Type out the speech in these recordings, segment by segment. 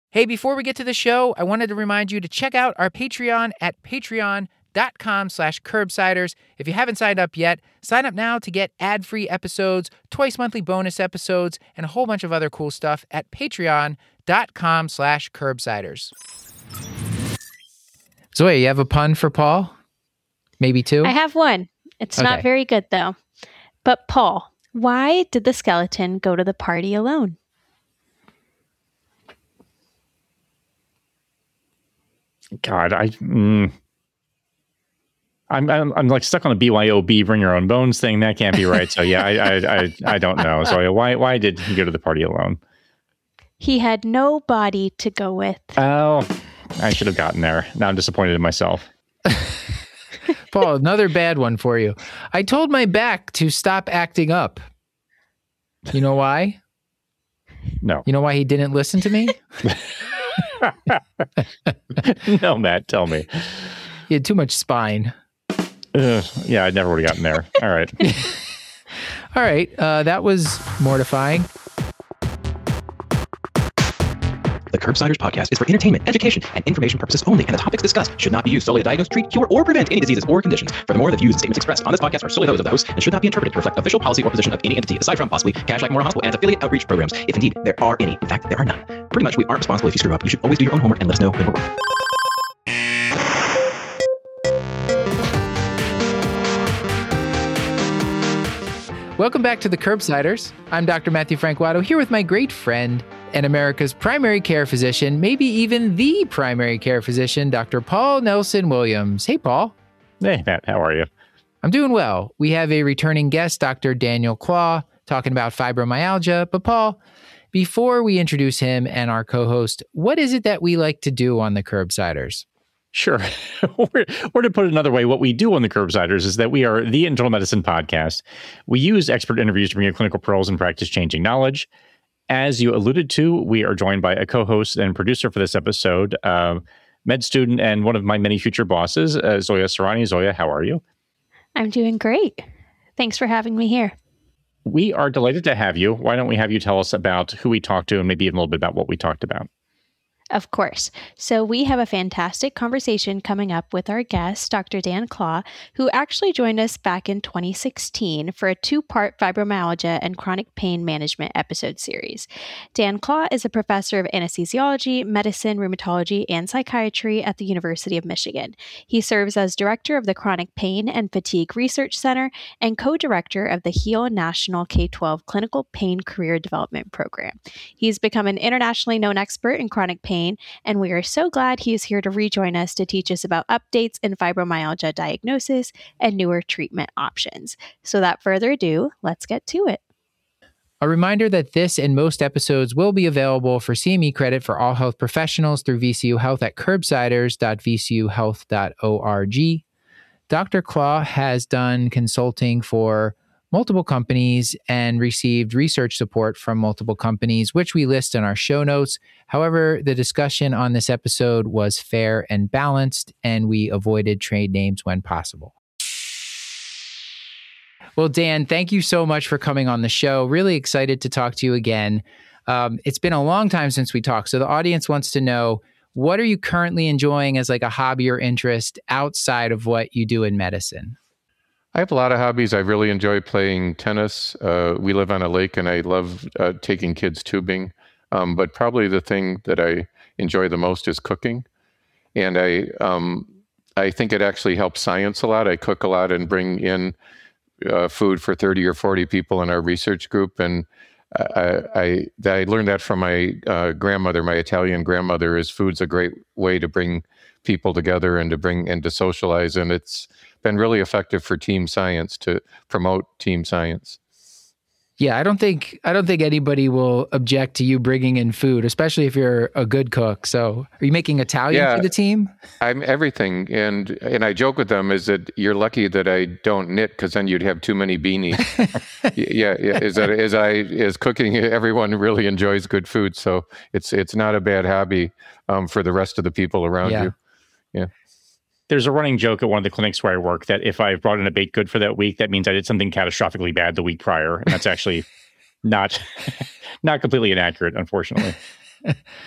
Hey, before we get to the show, I wanted to remind you to check out our Patreon at patreon.com/curbsiders. If you haven't signed up yet, sign up now to get ad-free episodes, twice monthly bonus episodes, and a whole bunch of other cool stuff at patreon.com/curbsiders. Zoya, you have a pun for Paul? Maybe two? I have one. It's not very good, though. But Paul, why did the skeleton go to the party alone? God, I'm like stuck on the BYOB, bring your own bones thing. That can't be right. So yeah, I don't know. So why did he go to the party alone? He had no body to go with. Oh, I should have gotten there. Now I'm disappointed in myself. Paul, another bad one for you. I told my back to stop acting up. You know why? No. You know why he didn't listen to me? No, Matt, tell me. He had too much spine. Yeah, I never would have gotten there. All right. All right. That was mortifying. The Curbsiders podcast is for entertainment, education, and information purposes only, and the topics discussed should not be used solely to diagnose, treat, cure, or prevent any diseases or conditions. Furthermore, the views and statements expressed on this podcast are solely those of the host and should not be interpreted to reflect official policy or position of any entity, aside from possibly Cash Like Memorial Hospital and its affiliate outreach programs, if indeed there are any. In fact, there are none. Pretty much, we aren't responsible if you screw up. You should always do your own homework and let us know when we're wrong. Welcome back to the Curbsiders. I'm Dr. Matthew Franquato, here with my great friend and America's primary care physician, maybe even the primary care physician, Dr. Paul Nelson Williams. Hey, Paul. Hey, Matt. How are you? I'm doing well. We have a returning guest, Dr. Daniel Claw, talking about fibromyalgia. But Paul, before we introduce him and our co-host, what is it that we like to do on the Curbsiders? Sure. Or to put it another way, what we do on the Curbsiders is that we are the internal medicine podcast. We use expert interviews to bring you clinical pearls and practice-changing knowledge. As you alluded to, we are joined by a co-host and producer for this episode, med student and one of my many future bosses, Zoya Sarani. Zoya, how are you? I'm doing great. Thanks for having me here. We are delighted to have you. Why don't we have you tell us about who we talked to and maybe even a little bit about what we talked about? Of course. So we have a fantastic conversation coming up with our guest, Dr. Dan Claw, who actually joined us back in 2016 for a 2-part fibromyalgia and chronic pain management episode series. Dan Claw is a professor of anesthesiology, medicine, rheumatology, and psychiatry at the University of Michigan. He serves as director of the Chronic Pain and Fatigue Research Center and co-director of the HEAL National K-12 Clinical Pain Career Development Program. He's become an internationally known expert in chronic pain, and we are so glad he is here to rejoin us to teach us about updates in fibromyalgia diagnosis and newer treatment options. So without further ado, let's get to it. A reminder that this and most episodes will be available for CME credit for all health professionals through VCU Health at curbsiders.vcuhealth.org. Dr. Claw has done consulting for multiple companies and received research support from multiple companies, which we list in our show notes. However, the discussion on this episode was fair and balanced, and we avoided trade names when possible. Well, Dan, thank you so much for coming on the show. Really excited to talk to you again. It's been a long time since we talked, so the audience wants to know, what are you currently enjoying as like a hobby or interest outside of what you do in medicine? I have a lot of hobbies. I really enjoy playing tennis. We live on a lake, and I love taking kids tubing. But probably the thing that I enjoy the most is cooking. And I think it actually helps science a lot. I cook a lot and bring in food for 30 or 40 people in our research group. And I learned that from my grandmother, my Italian grandmother. Is food's a great way to bring people together and to socialize. And it's been really effective for team science, to promote team science. Yeah, I don't think anybody will object to you bringing in food, especially if you're a good cook. So, are you making Italian for the team? I'm everything, and I joke with them is that you're lucky that I don't knit, because then you'd have too many beanies. yeah. Is cooking. Everyone really enjoys good food, so it's not a bad hobby for the rest of the people around you. Yeah. There's a running joke at one of the clinics where I work that if I brought in a baked good for that week, that means I did something catastrophically bad the week prior. And that's actually not completely inaccurate, unfortunately.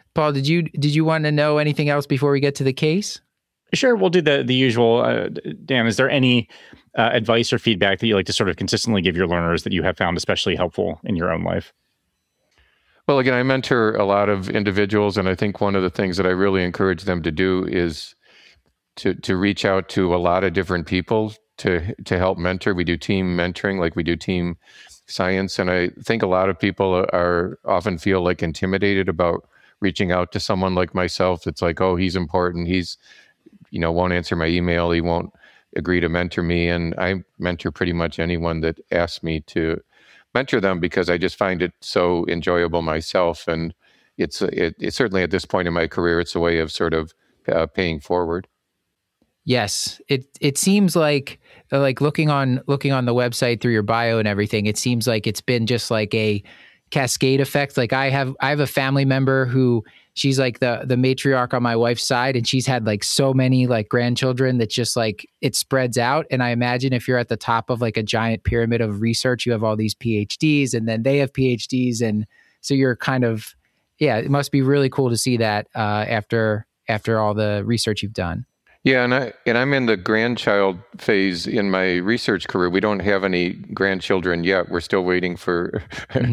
Paul, did you want to know anything else before we get to the case? Sure, we'll do the usual. Dan, is there any advice or feedback that you like to sort of consistently give your learners that you have found especially helpful in your own life? Well, again, I mentor a lot of individuals, and I think one of the things that I really encourage them to do is to reach out to a lot of different people to help mentor. We do team mentoring, like we do team science, and I think a lot of people often feel like intimidated about reaching out to someone like myself. It's like, oh, he's important. He's won't answer my email. He won't agree to mentor me. And I mentor pretty much anyone that asks me to mentor them because I just find it so enjoyable myself. And it's certainly at this point in my career, it's a way of sort of paying forward. Yes, it seems like looking on the website through your bio and everything, it seems like it's been just like a cascade effect. Like I have a family member who she's like the matriarch on my wife's side, and she's had like so many like grandchildren that just like it spreads out. And I imagine if you're at the top of like a giant pyramid of research, you have all these PhDs and then they have PhDs. And so you're kind of, it must be really cool to see that after all the research you've done. Yeah, and I'm in the grandchild phase in my research career. We don't have any grandchildren yet. We're still waiting for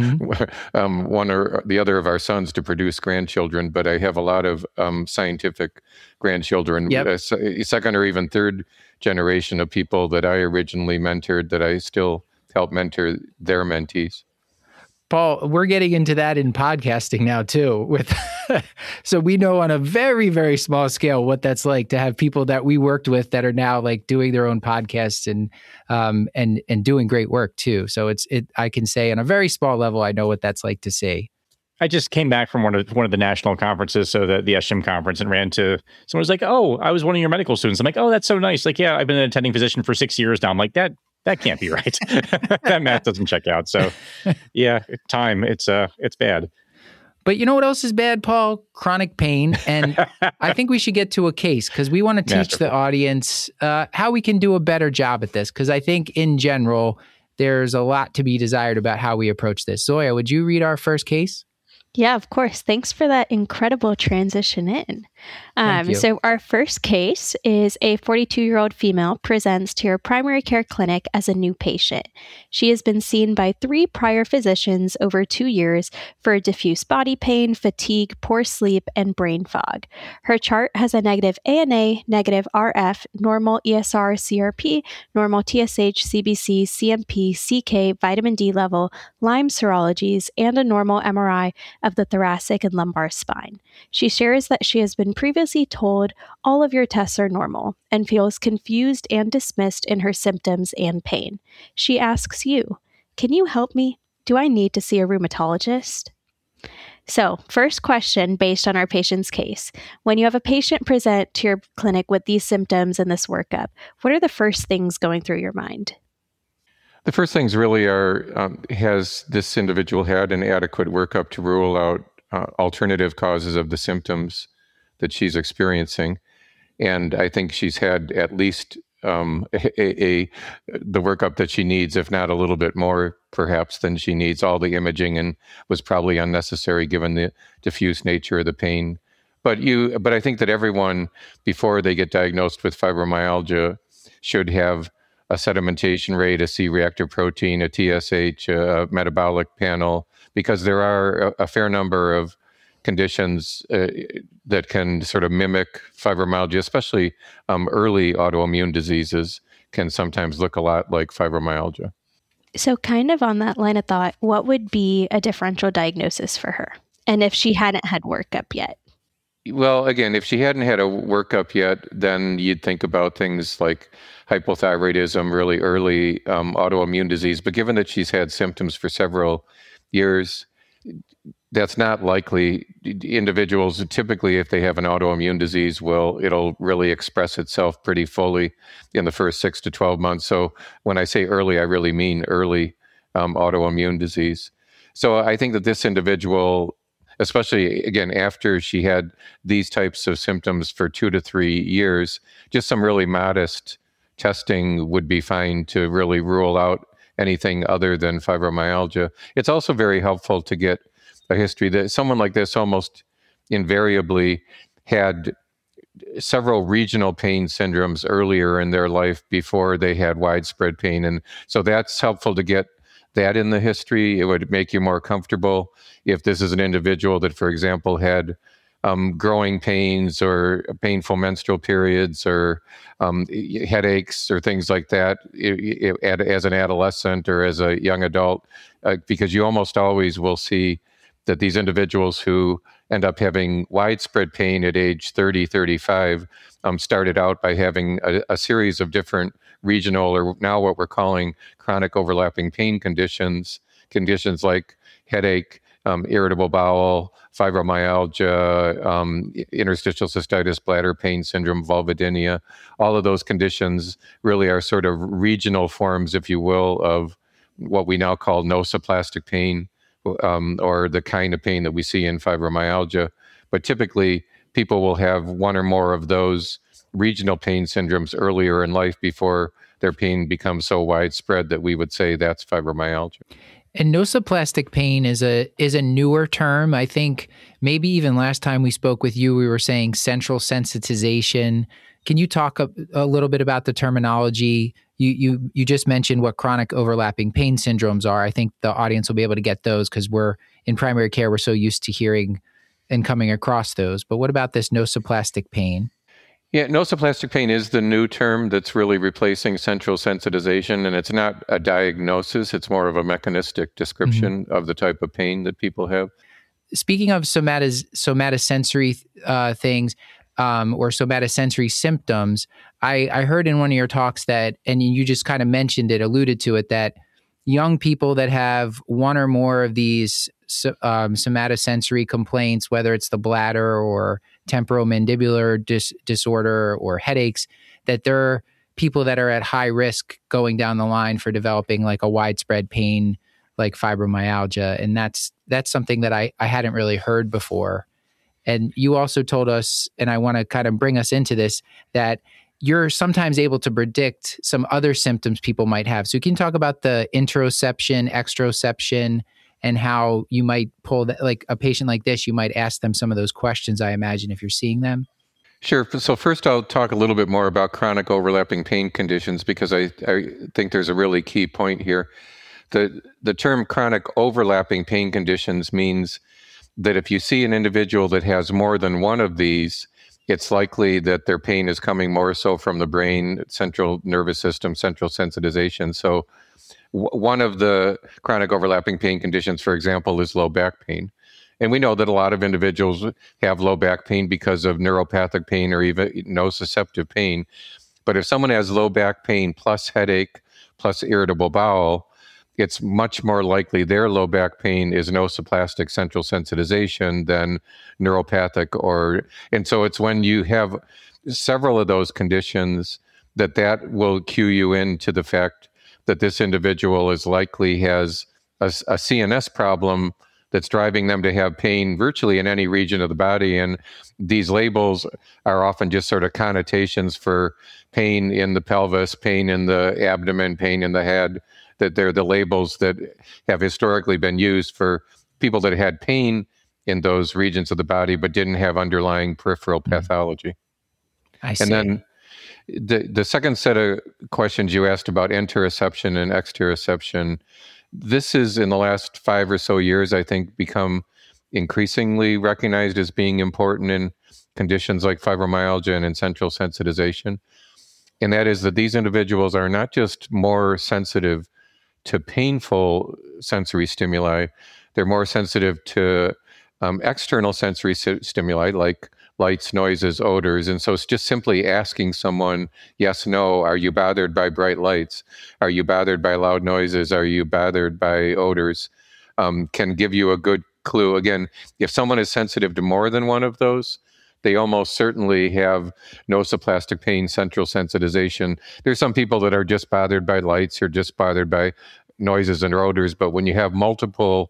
one or the other of our sons to produce grandchildren. But I have a lot of scientific grandchildren, second or even third generation of people that I originally mentored that I still help mentor their mentees. Paul, we're getting into that in podcasting now too. So we know on a very, very small scale what that's like to have people that we worked with that are now like doing their own podcasts and doing great work too. So I can say on a very small level, I know what that's like to see. I just came back from one of the national conferences, so the SGIM conference, and ran into someone was like, "Oh, I was one of your medical students." I'm like, "Oh, that's so nice." Like, yeah, I've been an attending physician for 6 years now. I'm like, that can't be right. That math doesn't check out. So yeah, time, it's bad. But you know what else is bad, Paul? Chronic pain. And I think we should get to a case because we want to teach the audience how we can do a better job at this. Because I think in general, there's a lot to be desired about how we approach this. Zoya, would you read our first case? Yeah, of course. Thanks for that incredible transition in. So our first case is a 42-year-old female presents to your primary care clinic as a new patient. She has been seen by 3 prior physicians over 2 years for diffuse body pain, fatigue, poor sleep, and brain fog. Her chart has a negative ANA, negative RF, normal ESR, CRP, normal TSH, CBC, CMP, CK, vitamin D level, Lyme serologies, and a normal MRI of the thoracic and lumbar spine. She shares that she has been previously told all of your tests are normal and feels confused and dismissed in her symptoms and pain. She asks you, "Can you help me? Do I need to see a rheumatologist?" So, first question based on our patient's case. When you have a patient present to your clinic with these symptoms and this workup, what are the first things going through your mind? The first things really are, has this individual had an adequate workup to rule out alternative causes of the symptoms that she's experiencing? And I think she's had at least the workup that she needs, if not a little bit more, perhaps, than she needs. All the imaging and was probably unnecessary given the diffuse nature of the pain. But I think that everyone, before they get diagnosed with fibromyalgia, should have a sedimentation rate, a C-reactive protein, a TSH, a metabolic panel, because there are a fair number of conditions that can sort of mimic fibromyalgia, especially early autoimmune diseases can sometimes look a lot like fibromyalgia. So kind of on that line of thought, what would be a differential diagnosis for her? And if she hadn't had workup yet? Well, again, if she hadn't had a workup yet, then you'd think about things like hypothyroidism, really early autoimmune disease. But given that she's had symptoms for several years, that's not likely. Individuals, typically, if they have an autoimmune disease, it'll really express itself pretty fully in the first 6 to 12 months. So when I say early, I really mean early autoimmune disease. So I think that this individual, especially, again, after she had these types of symptoms for 2 to 3 years, just some really modest testing would be fine to really rule out anything other than fibromyalgia. It's also very helpful to get a history. That someone like this almost invariably had several regional pain syndromes earlier in their life before they had widespread pain. And so that's helpful to get that in the history. It would make you more comfortable if this is an individual that, for example, had growing pains or painful menstrual periods or headaches or things like that as an adolescent or as a young adult, because you almost always will see that these individuals who end up having widespread pain at age 30, 35 started out by having a series of different regional, or now what we're calling chronic overlapping pain conditions like headache, irritable bowel, fibromyalgia, interstitial cystitis, bladder pain syndrome, vulvodynia. All of those conditions really are sort of regional forms, if you will, of what we now call nociplastic pain, or the kind of pain that we see in fibromyalgia. But typically, people will have one or more of those regional pain syndromes earlier in life before their pain becomes so widespread that we would say that's fibromyalgia. And nociplastic pain is a newer term. I think maybe even last time we spoke with you, we were saying central sensitization. Can you talk a little bit about the terminology? You just mentioned what chronic overlapping pain syndromes are. I think the audience will be able to get those because we're in primary care. We're so used to hearing and coming across those. But what about this nociplastic pain? Yeah, nociplastic pain is the new term that's really replacing central sensitization, and it's not a diagnosis. It's more of a mechanistic description of the type of pain that people have. Speaking of somatosensory things, or somatosensory symptoms, I heard in one of your talks that, and you just kind of mentioned it, alluded to it, that young people that have one or more of these somatosensory complaints, whether it's the bladder or temporomandibular disorder or headaches, that they're people that are at high risk going down the line for developing like a widespread pain like fibromyalgia. And that's something that I hadn't really heard before. And you also told us, and I want to kind of bring us into this, that you're sometimes able to predict some other symptoms people might have. So you can talk about the interoception, exteroception, and how you might pull that, like a patient like this, you might ask them some of those questions, I imagine, if you're seeing them. Sure. So first I'll talk a little bit more about chronic overlapping pain conditions, because I think there's a really key point here. The term chronic overlapping pain conditions means that if you see an individual that has more than one of these, it's likely that their pain is coming more so from the brain, central nervous system, central sensitization. So one of the chronic overlapping pain conditions, for example, is low back pain. And we know that a lot of individuals have low back pain because of neuropathic pain or even nociceptive pain. But if someone has low back pain plus headache plus irritable bowel, it's much more likely their low back pain is nociplastic central sensitization than neuropathic. And so it's when you have several of those conditions that will cue you into the fact that this individual is likely has a CNS problem that's driving them to have pain virtually in any region of the body. And these labels are often just sort of connotations for pain in the pelvis, pain in the abdomen, pain in the head, that they're the labels that have historically been used for people that had pain in those regions of the body but didn't have underlying peripheral pathology. I see. And then the second set of questions you asked about interoception and exteroception, this is in the last 5 or so years, I think, become increasingly recognized as being important in conditions like fibromyalgia and in central sensitization. And that is that these individuals are not just more sensitive to painful sensory stimuli, they're more sensitive to external sensory stimuli like lights, noises, odors. And so it's just simply asking someone, yes, no, are you bothered by bright lights? Are you bothered by loud noises? Are you bothered by odors? Can give you a good clue. Again, if someone is sensitive to more than one of those, they almost certainly have nociplastic pain, central sensitization. There's some people that are just bothered by lights or just bothered by noises and odors, but when you have multiple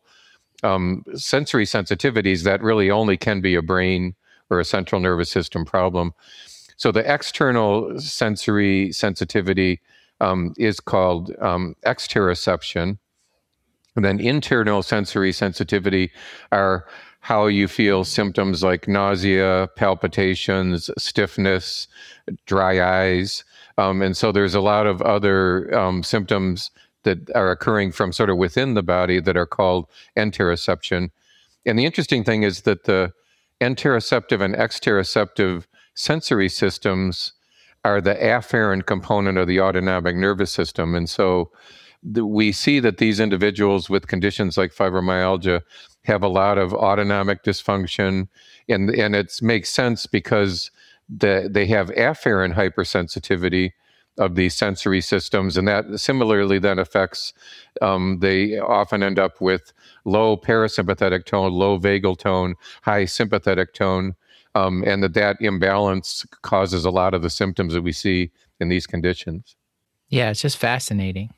sensory sensitivities, that really only can be a brain or a central nervous system problem. So the external sensory sensitivity is called exteroception. And then internal sensory sensitivity are how you feel symptoms like nausea, palpitations, stiffness, dry eyes. And so there's a lot of other symptoms that are occurring from sort of within the body that are called interoception. And the interesting thing is that the interoceptive and exteroceptive sensory systems are the afferent component of the autonomic nervous system. And so we see that these individuals with conditions like fibromyalgia have a lot of autonomic dysfunction, and it makes sense because they have afferent hypersensitivity of these sensory systems, and that similarly then affects, they often end up with low parasympathetic tone, low vagal tone, high sympathetic tone, and that imbalance causes a lot of the symptoms that we see in these conditions. Yeah, it's just fascinating.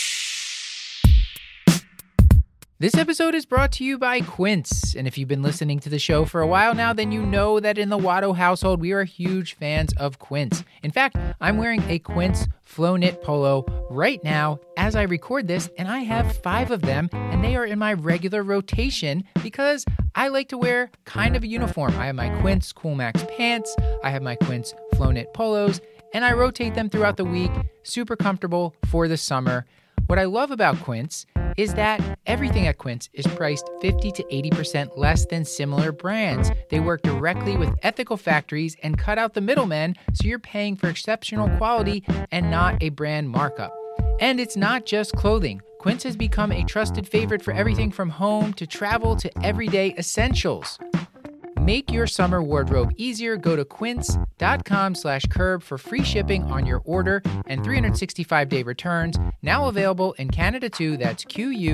This episode is brought to you by Quince, and if you've been listening to the show for a while now, then you know that in the Watto household, we are huge fans of Quince. In fact, I'm wearing a Quince flow knit polo right now as I record this, and I have 5 of them, and they are in my regular rotation because I like to wear kind of a uniform. I have my Quince Cool Max pants, I have my Quince flow knit polos, and I rotate them throughout the week, super comfortable for the summer. What I love about Quince is that everything at Quince is priced 50 to 80% less than similar brands. They work directly with ethical factories and cut out the middlemen, so you're paying for exceptional quality and not a brand markup. And it's not just clothing. Quince has become a trusted favorite for everything from home to travel to everyday essentials. Make your summer wardrobe easier. Go to quince.com/curb for free shipping on your order and 365-day returns. Now available in Canada too. That's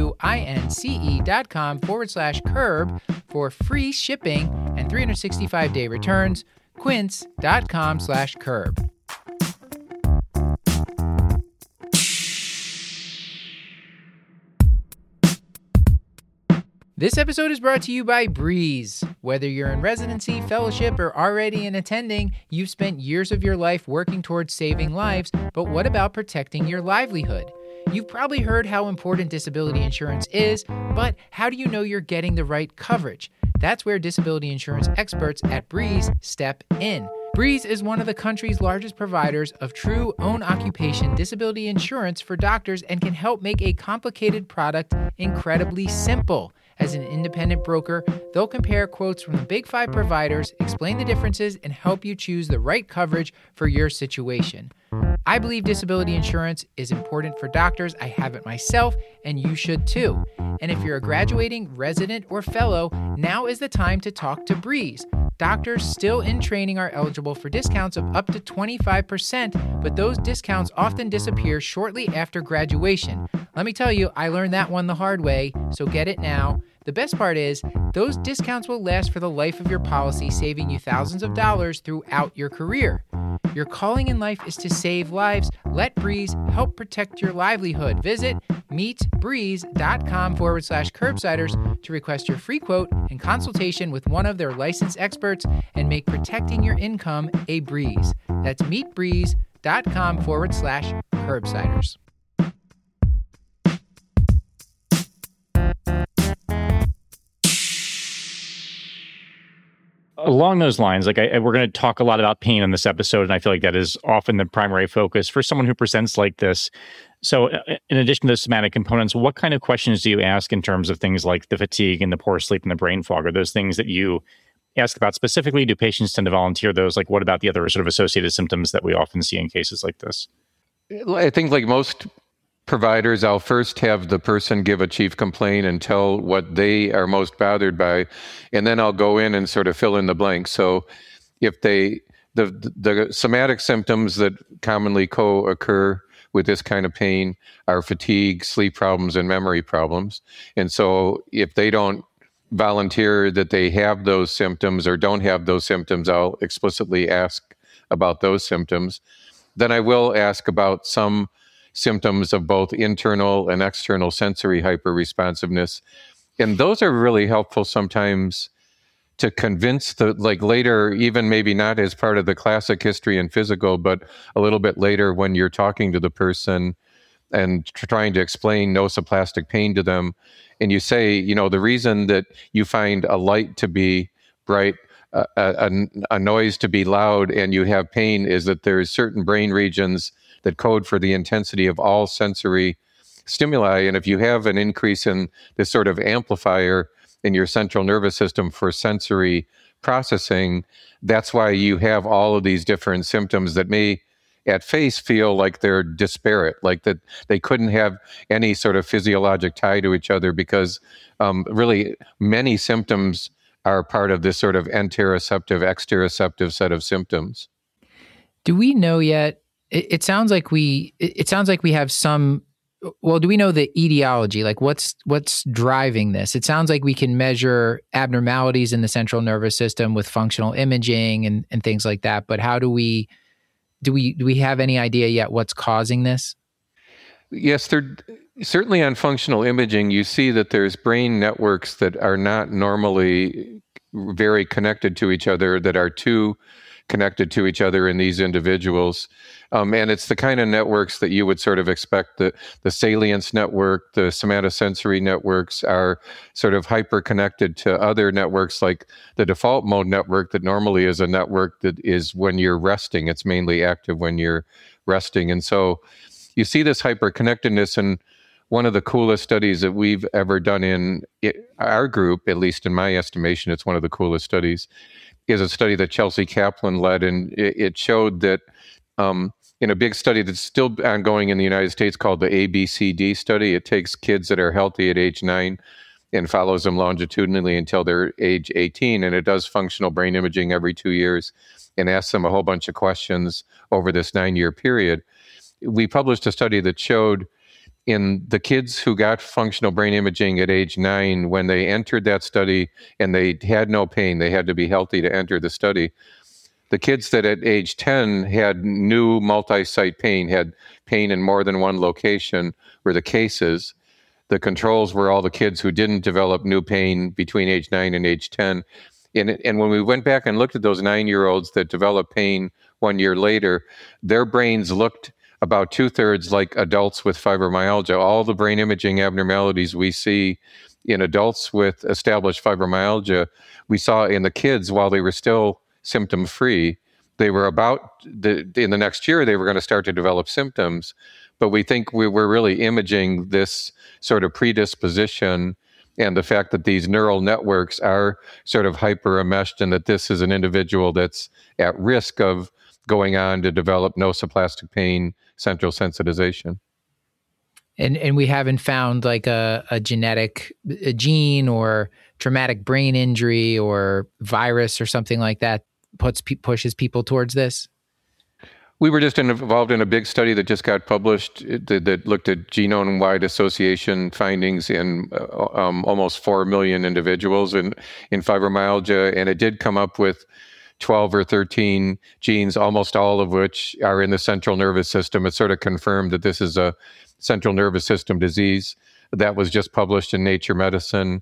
QUINCE.com/curb for free shipping and 365-day returns. Quince.com/curb. This episode is brought to you by Breeze. Whether you're in residency, fellowship, or already in attending, you've spent years of your life working towards saving lives, but what about protecting your livelihood? You've probably heard how important disability insurance is, but how do you know you're getting the right coverage? That's where disability insurance experts at Breeze step in. Breeze is one of the country's largest providers of true own occupation disability insurance for doctors and can help make a complicated product incredibly simple. As an independent broker, they'll compare quotes from the Big 5 providers, explain the differences, and help you choose the right coverage for your situation. I believe disability insurance is important for doctors. I have it myself, and you should too. And if you're a graduating resident or fellow, now is the time to talk to Breeze. Doctors still in training are eligible for discounts of up to 25%, but those discounts often disappear shortly after graduation. Let me tell you, I learned that one the hard way, so get it now. The best part is, those discounts will last for the life of your policy, saving you thousands of dollars throughout your career. Your calling in life is to save lives. Let Breeze help protect your livelihood. Visit meetbreeze.com/curbsiders to request your free quote and consultation with one of their licensed experts and make protecting your income a breeze. That's meetbreeze.com/curbsiders. Along those lines, we're going to talk a lot about pain in this episode, and I feel like that is often the primary focus for someone who presents like this. So in addition to the somatic components, what kind of questions do you ask in terms of things like the fatigue and the poor sleep and the brain fog? Are those things that you ask about specifically? Do patients tend to volunteer those? Like, what about the other sort of associated symptoms that we often see in cases like this? I think like most providers, I'll first have the person give a chief complaint and tell what they are most bothered by, and then I'll go in and sort of fill in the blanks. So if the somatic symptoms that commonly co-occur with this kind of pain are fatigue, sleep problems, and memory problems. And so if they don't volunteer that they have those symptoms or don't have those symptoms, I'll explicitly ask about those symptoms. Then I will ask about some symptoms of both internal and external sensory hyperresponsiveness. And those are really helpful sometimes to convince later, even maybe not as part of the classic history and physical, but a little bit later when you're talking to the person, and trying to explain nosoplastic pain to them. And you say, the reason that you find a light to be bright, a noise to be loud, and you have pain is that there's certain brain regions that code for the intensity of all sensory stimuli. And if you have an increase in this sort of amplifier in your central nervous system for sensory processing, that's why you have all of these different symptoms that may at face feel like they're disparate, like that they couldn't have any sort of physiologic tie to each other, because really many symptoms are part of this sort of interoceptive, exteroceptive set of symptoms. Do we know yet? It sounds like we have some. Well, do we know the etiology? Like what's driving this? It sounds like we can measure abnormalities in the central nervous system with functional imaging and things like that. But how do we have any idea yet what's causing this? Yes, certainly on functional imaging, you see that there's brain networks that are not normally very connected to each other, that are too connected to each other in these individuals. And it's the kind of networks that you would sort of expect. The salience network, the somatosensory networks are sort of hyper connected to other networks, like the default mode network that normally is a network that is when you're resting. It's mainly active when you're resting. And so you see this hyper connectedness. And one of the coolest studies that we've ever done in our group, at least in my estimation, it's one of the coolest studies, is a study that Chelsea Kaplan led. And it showed that in a big study that's still ongoing in the United States called the ABCD study, it takes kids that are healthy at age 9 and follows them longitudinally until they're age 18. And it does functional brain imaging every 2 years and asks them a whole bunch of questions over this 9-year period. We published a study that showed in the kids who got functional brain imaging at age 9, when they entered that study and they had no pain, they had to be healthy to enter the study. The kids that at age 10 had new multi-site pain, had pain in more than one location, were the cases. The controls were all the kids who didn't develop new pain between age 9 and age 10. And when we went back and looked at those 9-year-olds that developed pain 1 year later, their brains looked about 2/3 like adults with fibromyalgia. All the brain imaging abnormalities we see in adults with established fibromyalgia, we saw in the kids while they were still symptom-free. They were in the next year, they were going to start to develop symptoms. But we think we're really imaging this sort of predisposition and the fact that these neural networks are sort of hyper-enmeshed, and that this is an individual that's at risk of going on to develop nosoplastic pain, central sensitization. And we haven't found like a genetic gene or traumatic brain injury or virus or something like that pushes people towards this? We were just involved in a big study that just got published that looked at genome-wide association findings in almost 4 million individuals in fibromyalgia, and it did come up with 12 or 13 genes, almost all of which are in the central nervous system. It sort of confirmed that this is a central nervous system disease. That was just published in Nature Medicine.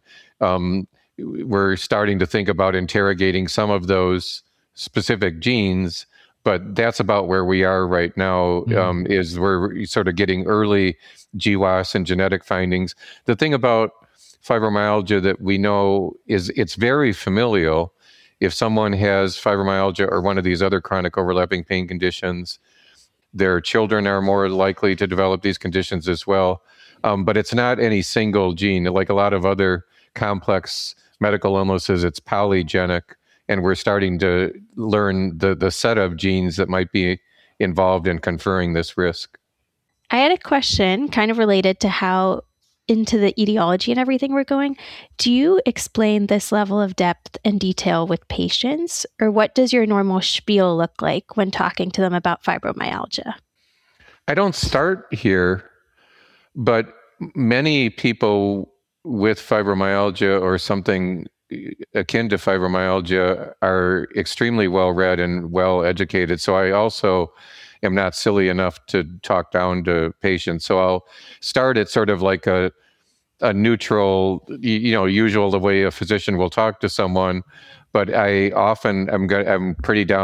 We're starting to think about interrogating some of those specific genes, but that's about where we are right now, is we're sort of getting early GWAS and genetic findings. The thing about fibromyalgia that we know is it's very familial. If someone has fibromyalgia or one of these other chronic overlapping pain conditions, their children are more likely to develop these conditions as well. But it's not any single gene. Like a lot of other complex medical illnesses, it's polygenic, and we're starting to learn the set of genes that might be involved in conferring this risk. I had a question kind of related to how into the etiology and everything we're going. Do you explain this level of depth and detail with patients, or what does your normal spiel look like when talking to them about fibromyalgia? I don't start here, but many people with fibromyalgia or something akin to fibromyalgia are extremely well-read and well-educated. So I also am not silly enough to talk down to patients. So I'll start at sort of like a neutral, usual, the way a physician will talk to someone. But I often I'm pretty down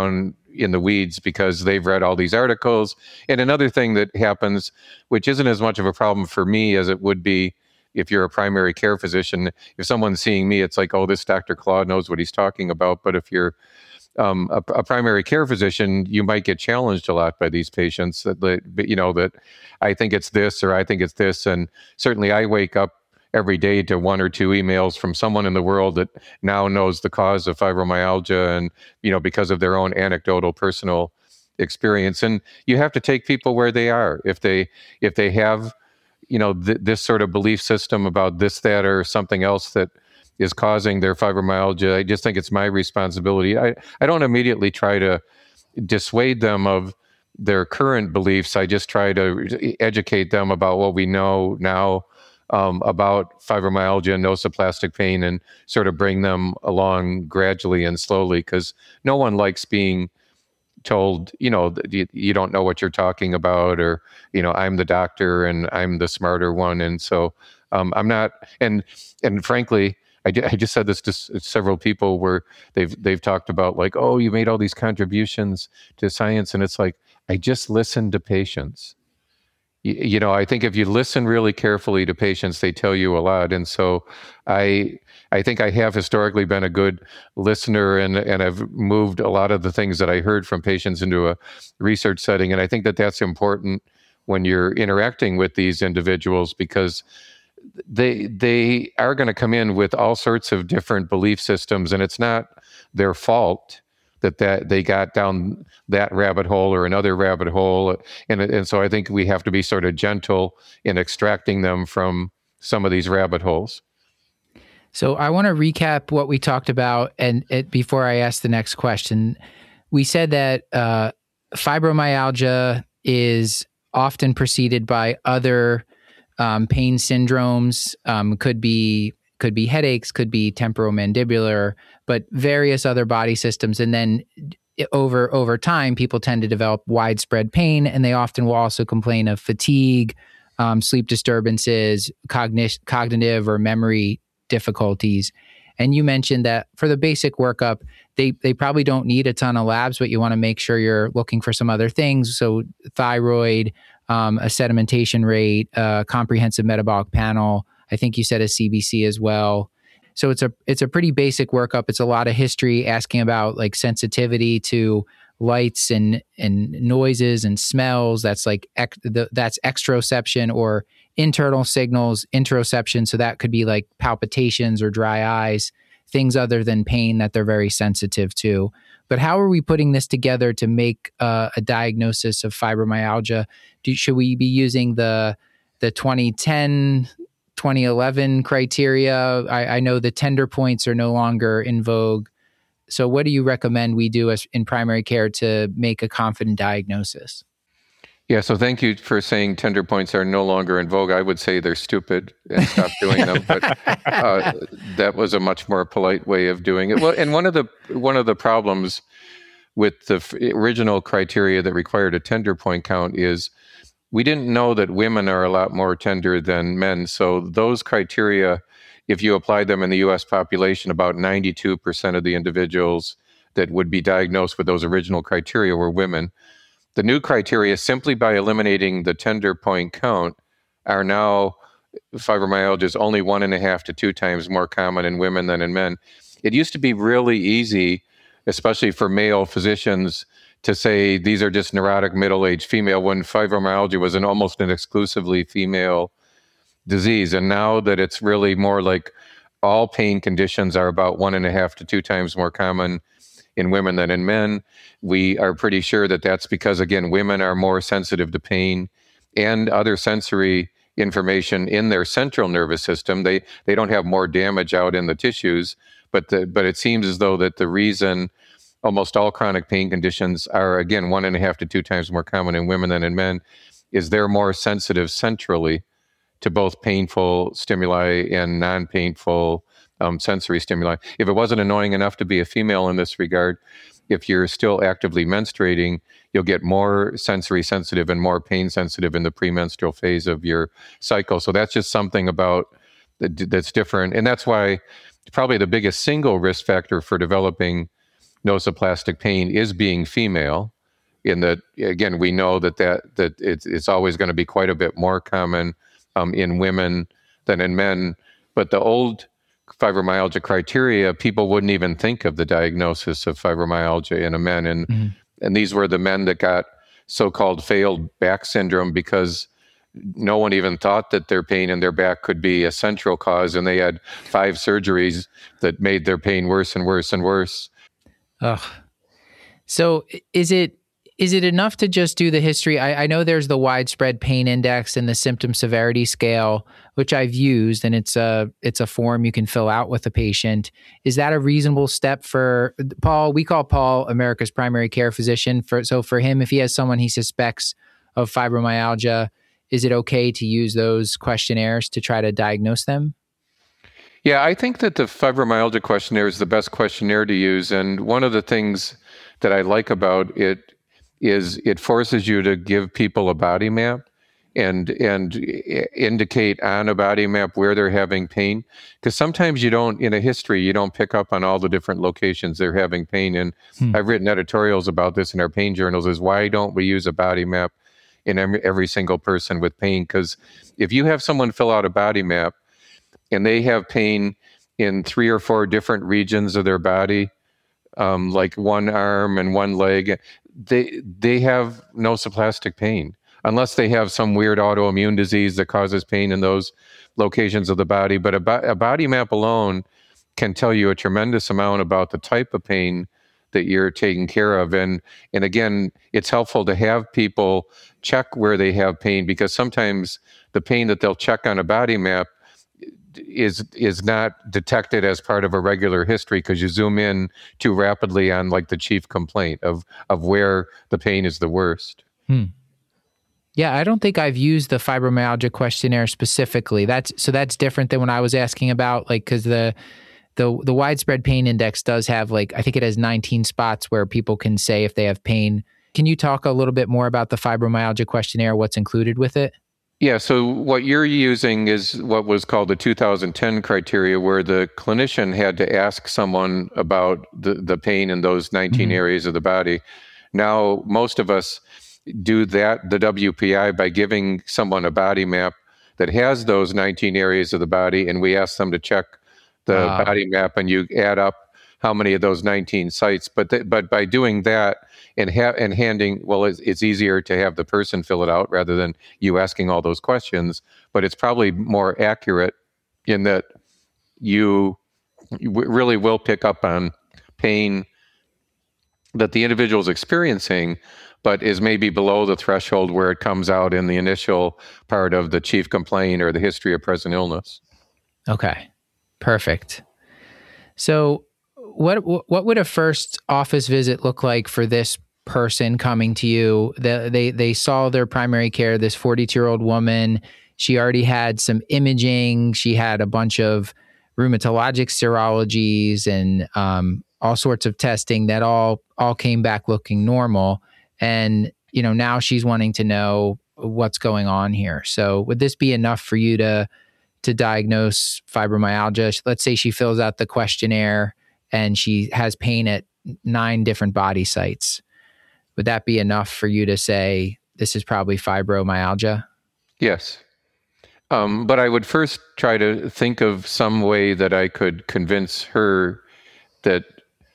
in the weeds because they've read all these articles. And another thing that happens, which isn't as much of a problem for me as it would be if you're a primary care physician, if someone's seeing me, it's like, oh, this Dr. Claude knows what he's talking about. But if you're a primary care physician, you might get challenged a lot by these patients that I think it's this or I think it's this. And certainly I wake up every day to one or two emails from someone in the world that now knows the cause of fibromyalgia and, because of their own anecdotal personal experience. And you have to take people where they are. If they have, this sort of belief system about this, that, or something else that is causing their fibromyalgia, I just think it's my responsibility. I don't immediately try to dissuade them of their current beliefs. I just try to educate them about what we know now about fibromyalgia and nociplastic pain and sort of bring them along gradually and slowly, because no one likes being told, you don't know what you're talking about, or, I'm the doctor and I'm the smarter one. And so I'm not, and frankly, I just said this to several people where they've talked about like, oh, you made all these contributions to science. And it's like, I just listened to patients. I think if you listen really carefully to patients, they tell you a lot. And so I think I have historically been a good listener, and I've moved a lot of the things that I heard from patients into a research setting. And I think that that's important when you're interacting with these individuals, because they are going to come in with all sorts of different belief systems, and it's not their fault that they got down that rabbit hole or another rabbit hole. And so I think we have to be sort of gentle in extracting them from some of these rabbit holes. So I want to recap what we talked about before I ask the next question. We said that fibromyalgia is often preceded by other pain syndromes, could be headaches, could be temporomandibular, but various other body systems. And then over time, people tend to develop widespread pain, and they often will also complain of fatigue, sleep disturbances, cognitive or memory difficulties. And you mentioned that for the basic workup, they probably don't need a ton of labs, but you want to make sure you're looking for some other things. So thyroid, a sedimentation rate, comprehensive metabolic panel. I think you said a CBC as well. So it's a pretty basic workup. It's a lot of history, asking about like sensitivity to lights and noises and smells. That's like that's exteroception, or internal signals, interoception. So that could be like palpitations or dry eyes, things other than pain that they're very sensitive to. But how are we putting this together to make a diagnosis of fibromyalgia? Should we be using the 2010, 2011 criteria? I know the tender points are no longer in vogue. So what do you recommend we do in primary care to make a confident diagnosis? Yeah, so thank you for saying tender points are no longer in vogue. I would say they're stupid and stop doing them, but that was a much more polite way of doing it. Well, and one of the problems with the original criteria that required a tender point count is we didn't know that women are a lot more tender than men. So those criteria, if you applied them in the U.S. population, about 92% of the individuals that would be diagnosed with those original criteria were women. The new criteria, simply by eliminating the tender point count, are now fibromyalgia is only 1.5 to 2 times more common in women than in men. It used to be really easy, especially for male physicians, to say these are just neurotic middle-aged female, when fibromyalgia was almost an exclusively female disease. And now that it's really more like all pain conditions are about 1.5 to 2 times more common in women than in men, we are pretty sure that that's because, again, women are more sensitive to pain and other sensory information in their central nervous system. They don't have more damage out in the tissues, but it seems as though that the reason almost all chronic pain conditions are, again, 1.5 to 2 times more common in women than in men is they're more sensitive centrally to both painful stimuli and non-painful sensory stimuli. If it wasn't annoying enough to be a female in this regard, if you're still actively menstruating, you'll get more sensory sensitive and more pain sensitive in the premenstrual phase of your cycle. So that's just something about that's different. And that's why probably the biggest single risk factor for developing nosoplastic pain is being female. In that, again, we know that it's always going to be quite a bit more common in women than in men. But the old fibromyalgia criteria, people wouldn't even think of the diagnosis of fibromyalgia in a men. And these were the men that got so-called failed back syndrome because no one even thought that their pain in their back could be a central cause, and they had 5 surgeries that made their pain worse and worse and worse. Ugh. So is it enough to just do the history? I know there's the widespread pain index and the symptom severity scale, which I've used, and it's a form you can fill out with a patient. Is that a reasonable step for Paul? We call Paul America's primary care physician. So for him, if he has someone he suspects of fibromyalgia, is it okay to use those questionnaires to try to diagnose them? Yeah, I think that the fibromyalgia questionnaire is the best questionnaire to use. And one of the things that I like about it is it forces you to give people a body map and indicate on a body map where they're having pain. Because sometimes in a history, you don't pick up on all the different locations they're having pain. And I've written editorials about this in our pain journals, is why don't we use a body map in every single person with pain? Because if you have someone fill out a body map and they have pain in 3 or 4 different regions of their body, like one arm and one leg, they have nosoplastic pain, unless they have some weird autoimmune disease that causes pain in those locations of the body. But a body map alone can tell you a tremendous amount about the type of pain that you're taking care of. And again, it's helpful to have people check where they have pain, because sometimes the pain that they'll check on a body map is not detected as part of a regular history, because you zoom in too rapidly on like the chief complaint of where the pain is the worst. Yeah, I don't think I've used the fibromyalgia questionnaire specifically. That's different than when I was asking about, like, because the widespread pain index does have, like, I think it has 19 spots where people can say if they have pain. Can you talk a little bit more about the fibromyalgia questionnaire, what's included with it? Yeah, so what you're using is what was called the 2010 criteria, where the clinician had to ask someone about the pain in those 19 areas of the body. Now, most of us do that, the WPI, by giving someone a body map that has those 19 areas of the body, and we ask them to check the body map, and you add up how many of those 19 sites. But by doing that and handing, well, it's easier to have the person fill it out rather than you asking all those questions. But it's probably more accurate in that you really will pick up on pain that the individual is experiencing, but is maybe below the threshold where it comes out in the initial part of the chief complaint or the history of present illness. Okay, perfect. So what would a first office visit look like for this person coming to you? They saw their primary care, this 42-year-old woman. She already had some imaging. She had a bunch of rheumatologic serologies and all sorts of testing that all came back looking normal. And, now she's wanting to know what's going on here. So would this be enough for you to diagnose fibromyalgia? Let's say she fills out the questionnaire and she has pain at 9 different body sites. Would that be enough for you to say this is probably fibromyalgia? Yes. But I would first try to think of some way that I could convince her that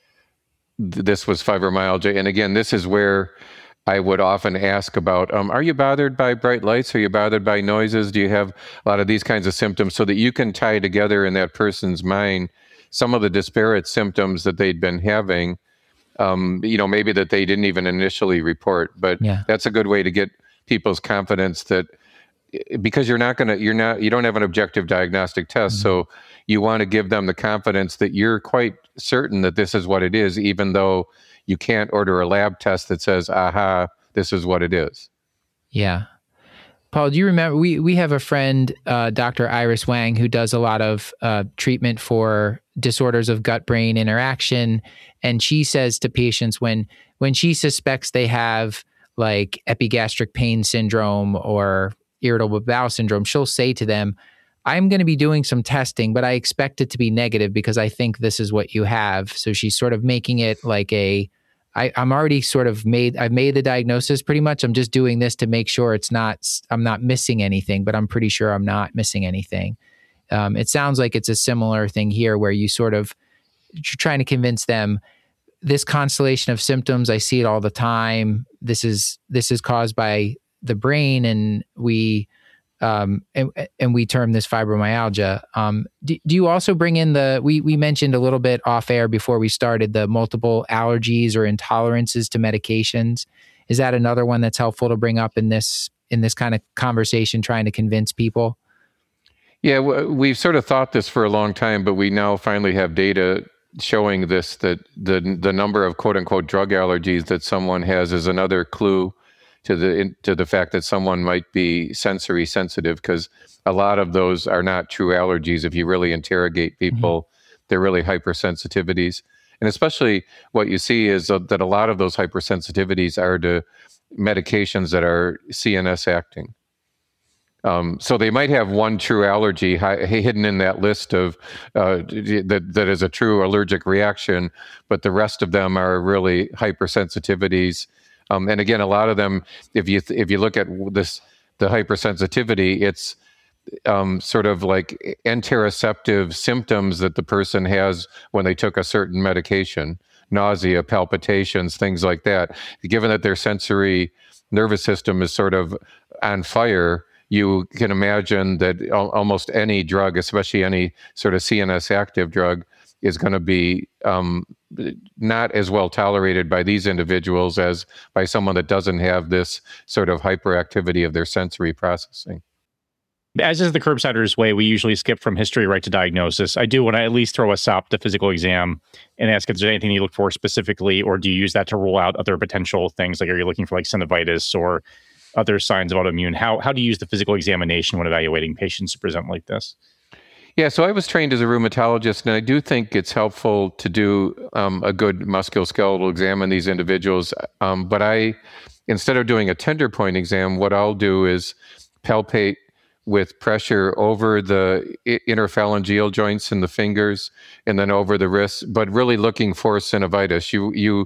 this was fibromyalgia. And again, this is where I would often ask about, are you bothered by bright lights? Are you bothered by noises? Do you have a lot of these kinds of symptoms, so that you can tie together in that person's mind some of the disparate symptoms that they'd been having, maybe that they didn't even initially report. But that's a good way to get people's confidence, that because you don't have an objective diagnostic test. So you want to give them the confidence that you're quite certain that this is what it is, even though you can't order a lab test that says, aha, this is what it is. Yeah. Paul, do you remember, we have a friend, Dr. Iris Wang, who does a lot of treatment for disorders of gut-brain interaction. And she says to patients when she suspects they have like epigastric pain syndrome or irritable bowel syndrome, she'll say to them, I'm going to be doing some testing, but I expect it to be negative because I think this is what you have. So she's sort of making it like I'm already sort of I've made the diagnosis pretty much. I'm just doing this to make sure I'm not missing anything, but I'm pretty sure I'm not missing anything. It sounds like it's a similar thing here where you're trying to convince them this constellation of symptoms, I see it all the time. This is caused by the brain, and we term this fibromyalgia. Do you also bring in we mentioned a little bit off air before we started, the multiple allergies or intolerances to medications? Is that another one that's helpful to bring up in this kind of conversation, trying to convince people? Yeah, we've sort of thought this for a long time, but we now finally have data showing that the number of quote unquote drug allergies that someone has is another clue to the fact that someone might be sensory sensitive, because a lot of those are not true allergies. If you really interrogate people, they're really hypersensitivities. And especially what you see is that a lot of those hypersensitivities are to medications that are CNS acting. So they might have one true allergy hidden in that list of that is a true allergic reaction, but the rest of them are really hypersensitivities. And again, a lot of them, if you look at the hypersensitivity, it's sort of like interoceptive symptoms that the person has when they took a certain medication, nausea, palpitations, things like that. Given that their sensory nervous system is sort of on fire, you can imagine that almost any drug, especially any sort of CNS active drug, is going to be not as well tolerated by these individuals as by someone that doesn't have this sort of hyperactivity of their sensory processing. As is the Curbsiders way, we usually skip from history right to diagnosis. I do want to at least throw a SOP to physical exam and ask if there's anything you look for specifically, or do you use that to rule out other potential things? Like, are you looking for like synovitis or other signs of autoimmune? How do you use the physical examination when evaluating patients who present like this? Yeah, so I was trained as a rheumatologist, and I do think it's helpful to do a good musculoskeletal exam on these individuals. But instead of doing a tender point exam, what I'll do is palpate with pressure over the interphalangeal joints in the fingers and then over the wrists, but really looking for synovitis.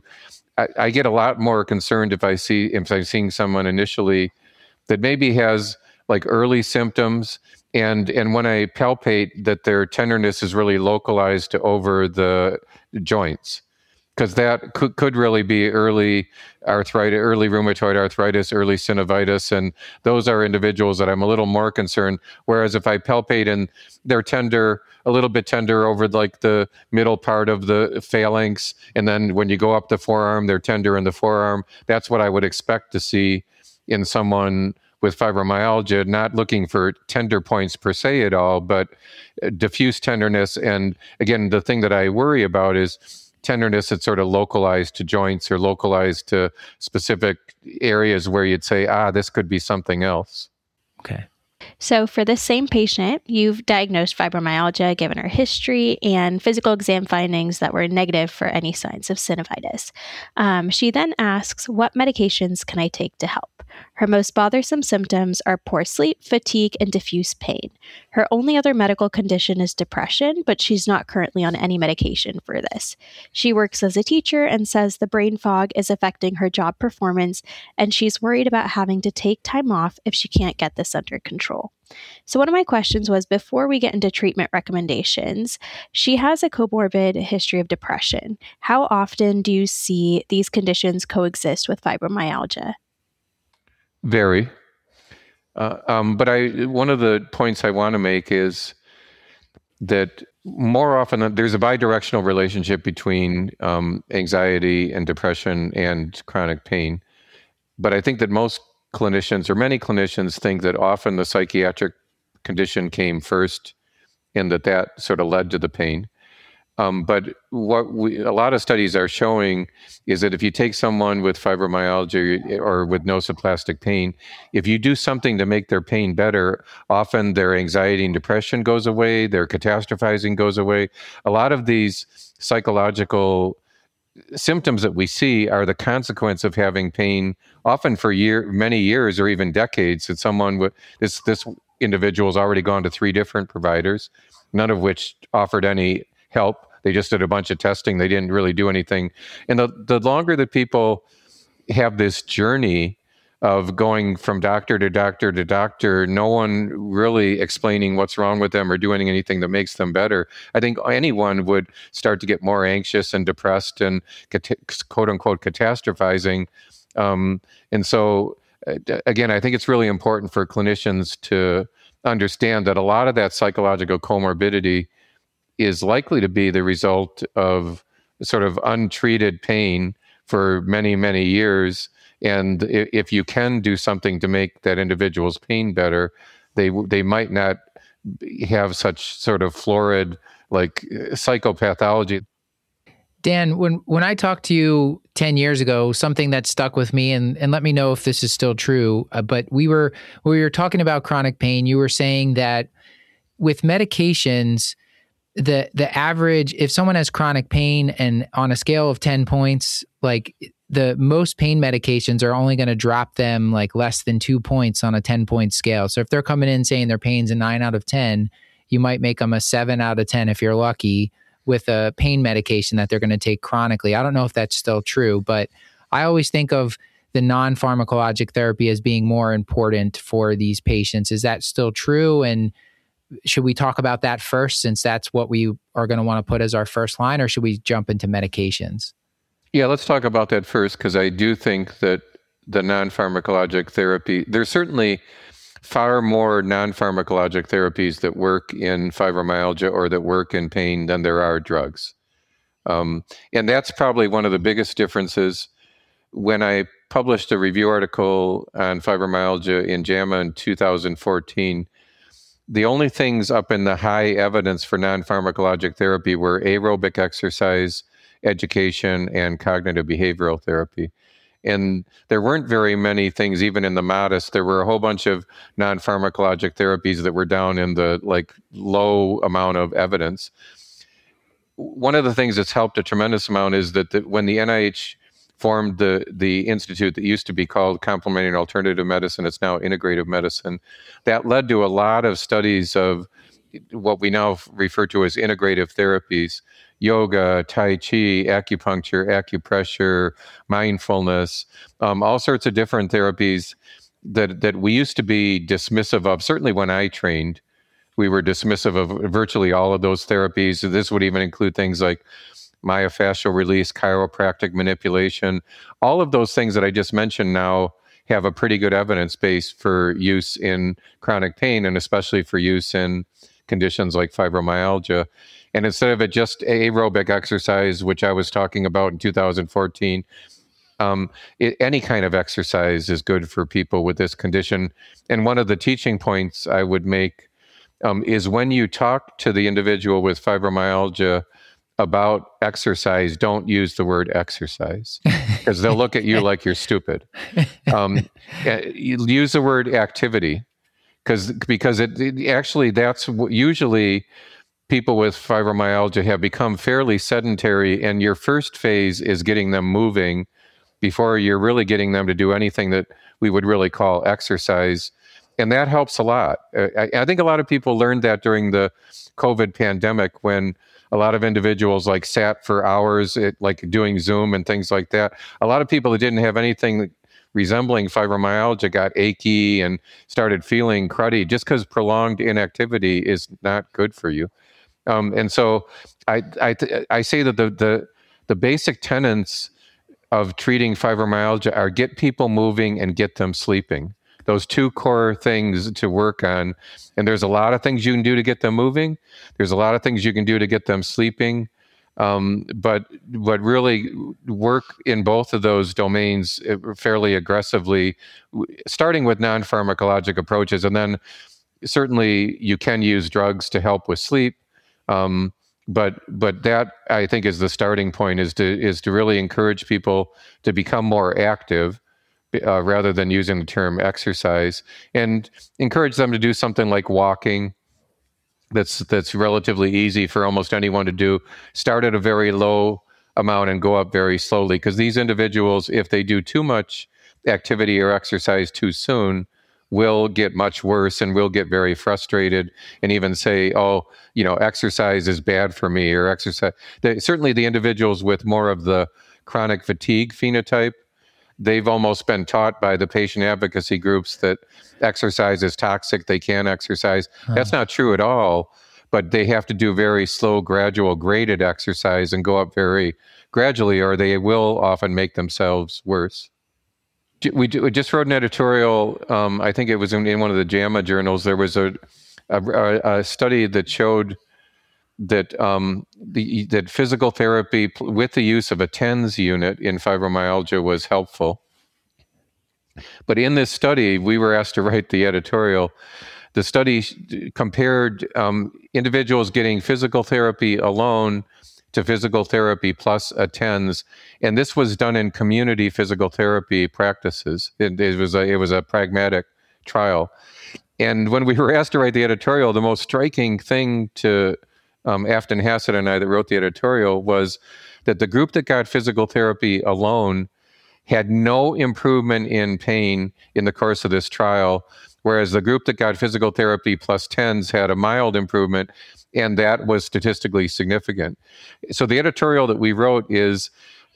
I get a lot more concerned if I'm seeing someone initially that maybe has like early symptoms, and when I palpate that their tenderness is really localized to over the joints, because that could really be early arthritis, early rheumatoid arthritis, early synovitis, and those are individuals that I'm a little more concerned. Whereas if I palpate and they're tender, a little bit tender over like the middle part of the phalanx, and then when you go up the forearm, they're tender in the forearm. That's what I would expect to see in someone with fibromyalgia, not looking for tender points per se at all, but diffuse tenderness. And again, the thing that I worry about is tenderness that's sort of localized to joints or localized to specific areas where you'd say, this could be something else. Okay. So for this same patient, you've diagnosed fibromyalgia, given her history and physical exam findings that were negative for any signs of synovitis. She then asks, what medications can I take to help? Her most bothersome symptoms are poor sleep, fatigue, and diffuse pain. Her only other medical condition is depression, but she's not currently on any medication for this. She works as a teacher and says the brain fog is affecting her job performance, and she's worried about having to take time off if she can't get this under control. So one of my questions was, before we get into treatment recommendations, she has a comorbid history of depression. How often do you see these conditions coexist with fibromyalgia? Very. But one of the points I want to make is that more often there's a bidirectional relationship between anxiety and depression and chronic pain. But I think that most clinicians, or many clinicians, think that often the psychiatric condition came first and that sort of led to the pain. But what a lot of studies are showing is that if you take someone with fibromyalgia or with nociplastic pain, if you do something to make their pain better, often their anxiety and depression goes away, their catastrophizing goes away. A lot of these psychological symptoms that we see are the consequence of having pain, often for many years or even decades. That someone with this individuals already gone to 3 different providers, none of which offered any help. They just did a bunch of testing. They didn't really do anything. And the longer that people have this journey of going from doctor to doctor to doctor, no one really explaining what's wrong with them or doing anything that makes them better, I think anyone would start to get more anxious and depressed and quote unquote catastrophizing. And so, again, I think it's really important for clinicians to understand that a lot of that psychological comorbidity is likely to be the result of sort of untreated pain for many, many years. And if you can do something to make that individual's pain better, they might not have such sort of florid like psychopathology. Dan, when I talked to you 10 years ago, something that stuck with me, and let me know if this is still true, but we were talking about chronic pain. You were saying that with medications, the average, if someone has chronic pain and on a scale of 10 points, like the most pain medications are only going to drop them like less than 2 points on a 10-point scale. So if they're coming in saying their pain's a 9 out of 10, you might make them a 7 out of 10 if you're lucky with a pain medication that they're going to take chronically. I don't know if that's still true, but I always think of the non-pharmacologic therapy as being more important for these patients. Is that still true? And should we talk about that first, since that's what we are going to want to put as our first line, or should we jump into medications? Yeah, let's talk about that first, because I do think that the non-pharmacologic therapy, there's certainly far more non-pharmacologic therapies that work in fibromyalgia or that work in pain than there are drugs. And that's probably one of the biggest differences. When I published a review article on fibromyalgia in JAMA in 2014, the only things up in the high evidence for non-pharmacologic therapy were aerobic exercise, education, and cognitive behavioral therapy. And there weren't very many things, even in the modest. There were a whole bunch of non-pharmacologic therapies that were down in the like low amount of evidence. One of the things that's helped a tremendous amount is that when the NIH formed the institute that used to be called Complementary and Alternative Medicine, it's now Integrative Medicine, that led to a lot of studies of what we now refer to as integrative therapies: yoga, Tai Chi, acupuncture, acupressure, mindfulness, all sorts of different therapies that we used to be dismissive of. Certainly when I trained, we were dismissive of virtually all of those therapies. This would even include things like myofascial release, chiropractic manipulation. All of those things that I just mentioned now have a pretty good evidence base for use in chronic pain, and especially for use in conditions like fibromyalgia. And instead of it just aerobic exercise, which I was talking about in 2014, any kind of exercise is good for people with this condition. And one of the teaching points I would make is when you talk to the individual with fibromyalgia about exercise, don't use the word exercise, because they'll look at you like you're stupid. Use the word activity, because it actually, that's usually people with fibromyalgia have become fairly sedentary, and your first phase is getting them moving before you're really getting them to do anything that we would really call exercise. And that helps a lot. I think a lot of people learned that during the COVID pandemic, when a lot of individuals like sat for hours like doing Zoom and things like that. A lot of people that didn't have anything resembling fibromyalgia got achy and started feeling cruddy, just because prolonged inactivity is not good for you. And so I say that the basic tenets of treating fibromyalgia are get people moving and get them sleeping. Those two core things to work on. And there's a lot of things you can do to get them moving. There's a lot of things you can do to get them sleeping. But really work in both of those domains fairly aggressively, starting with non-pharmacologic approaches. And then certainly you can use drugs to help with sleep. But that, I think, is the starting point, is to really encourage people to become more active, rather than using the term exercise, and encourage them to do something like walking. That's relatively easy for almost anyone to do. Start at a very low amount and go up very slowly, because these individuals, if they do too much activity or exercise too soon, will get much worse and will get very frustrated and even say, oh, exercise is bad for me, or exercise. Certainly the individuals with more of the chronic fatigue phenotype, they've almost been taught by the patient advocacy groups that exercise is toxic. They can't exercise. That's not true at all, but they have to do very slow, gradual, graded exercise and go up very gradually, or they will often make themselves worse. We just wrote an editorial. I think it was in one of the JAMA journals. There was a study that showed that that physical therapy with the use of a TENS unit in fibromyalgia was helpful. But in this study, we were asked to write the editorial. The study compared individuals getting physical therapy alone to physical therapy plus a TENS, and this was done in community physical therapy practices. It was a pragmatic trial, and when we were asked to write the editorial, the most striking thing to Afton Hassett and I that wrote the editorial was that the group that got physical therapy alone had no improvement in pain in the course of this trial, whereas the group that got physical therapy plus TENS had a mild improvement, and that was statistically significant. So the editorial that we wrote is,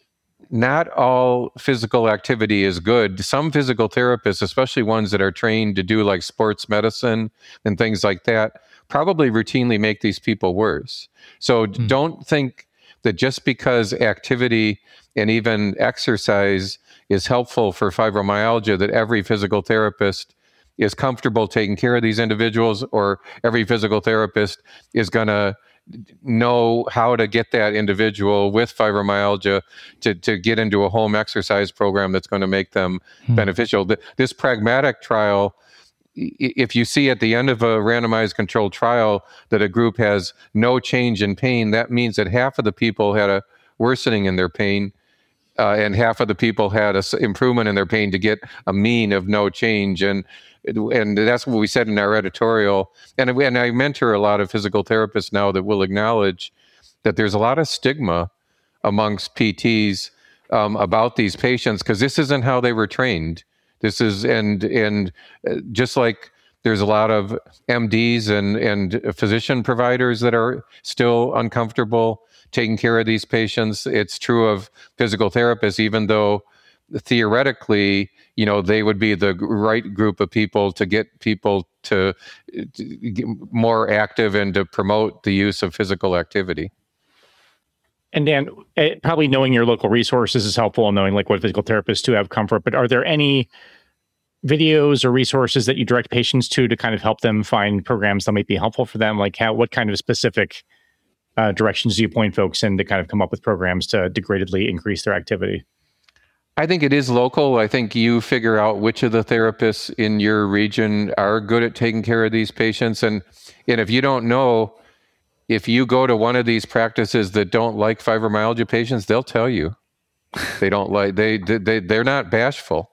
not all physical activity is good. Some physical therapists, especially ones that are trained to do like sports medicine and things like that, probably routinely make these people worse. So don't think that just because activity and even exercise is helpful for fibromyalgia, that every physical therapist is comfortable taking care of these individuals, or every physical therapist is going to know how to get that individual with fibromyalgia to get into a home exercise program that's going to make them beneficial. This pragmatic trial, if you see at the end of a randomized controlled trial that a group has no change in pain, that means that half of the people had a worsening in their pain, and half of the people had an improvement in their pain to get a mean of no change. And that's what we said in our editorial. And I mentor a lot of physical therapists now that will acknowledge that there's a lot of stigma amongst PTs about these patients, because this isn't how they were trained. This is, and just like there's a lot of MDs and physician providers that are still uncomfortable taking care of these patients, it's true of physical therapists, even though theoretically, they would be the right group of people to get people to get more active and to promote the use of physical activity. And Dan, probably knowing your local resources is helpful, and knowing like what physical therapists to have comfort. But are there any videos or resources that you direct patients to kind of help them find programs that might be helpful for them? Like what kind of specific directions do you point folks in to kind of come up with programs to degradedly increase their activity? I think it is local. I think you figure out which of the therapists in your region are good at taking care of these patients. And if you don't know, if you go to one of these practices that don't like fibromyalgia patients, they'll tell you. They don't like, they're not bashful.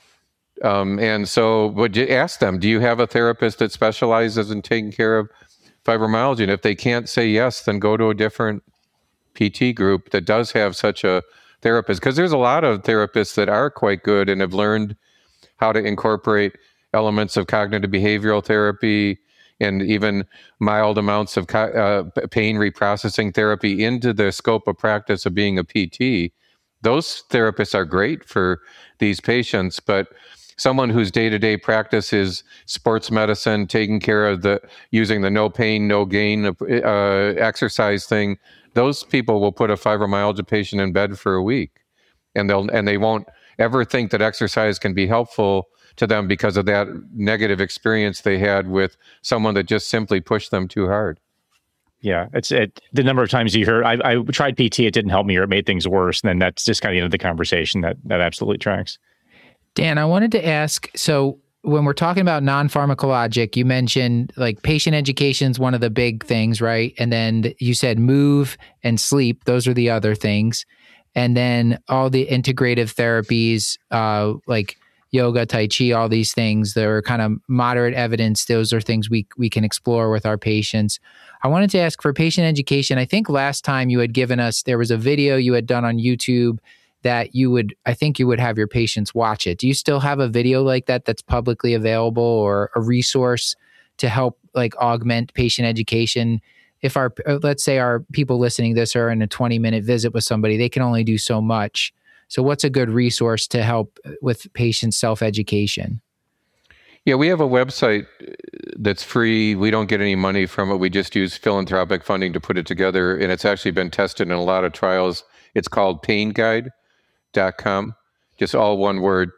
And so would you ask them, do you have a therapist that specializes in taking care of fibromyalgia? And if they can't say yes, then go to a different PT group that does have such a therapist, because there's a lot of therapists that are quite good and have learned how to incorporate elements of cognitive behavioral therapy and even mild amounts of pain reprocessing therapy into the scope of practice of being a PT. Those therapists are great for these patients, but someone whose day-to-day practice is sports medicine, taking care of using the no pain, no gain exercise thing, those people will put a fibromyalgia patient in bed for a week, and they won't ever think that exercise can be helpful to them because of that negative experience they had with someone that just simply pushed them too hard. Yeah, the number of times you hear, I tried PT, it didn't help me, or it made things worse, and then that's just kind of the end of the conversation. That absolutely tracks. Dan, I wanted to ask, so when we're talking about non-pharmacologic, you mentioned like patient education is one of the big things, right? And then you said move and sleep. Those are the other things. And then all the integrative therapies, like yoga, Tai Chi, all these things that are kind of moderate evidence. Those are things we can explore with our patients. I wanted to ask for patient education. I think last time you had given us, there was a video you had done on YouTube that I think you would have your patients watch it. Do you still have a video like that that's publicly available, or a resource to help like augment patient education? If let's say our people listening to this are in a 20-minute visit with somebody, they can only do so much. So what's a good resource to help with patient self-education? Yeah, we have a website that's free. We don't get any money from it. We just use philanthropic funding to put it together. And it's actually been tested in a lot of trials. It's called painguide.com. Just all one word,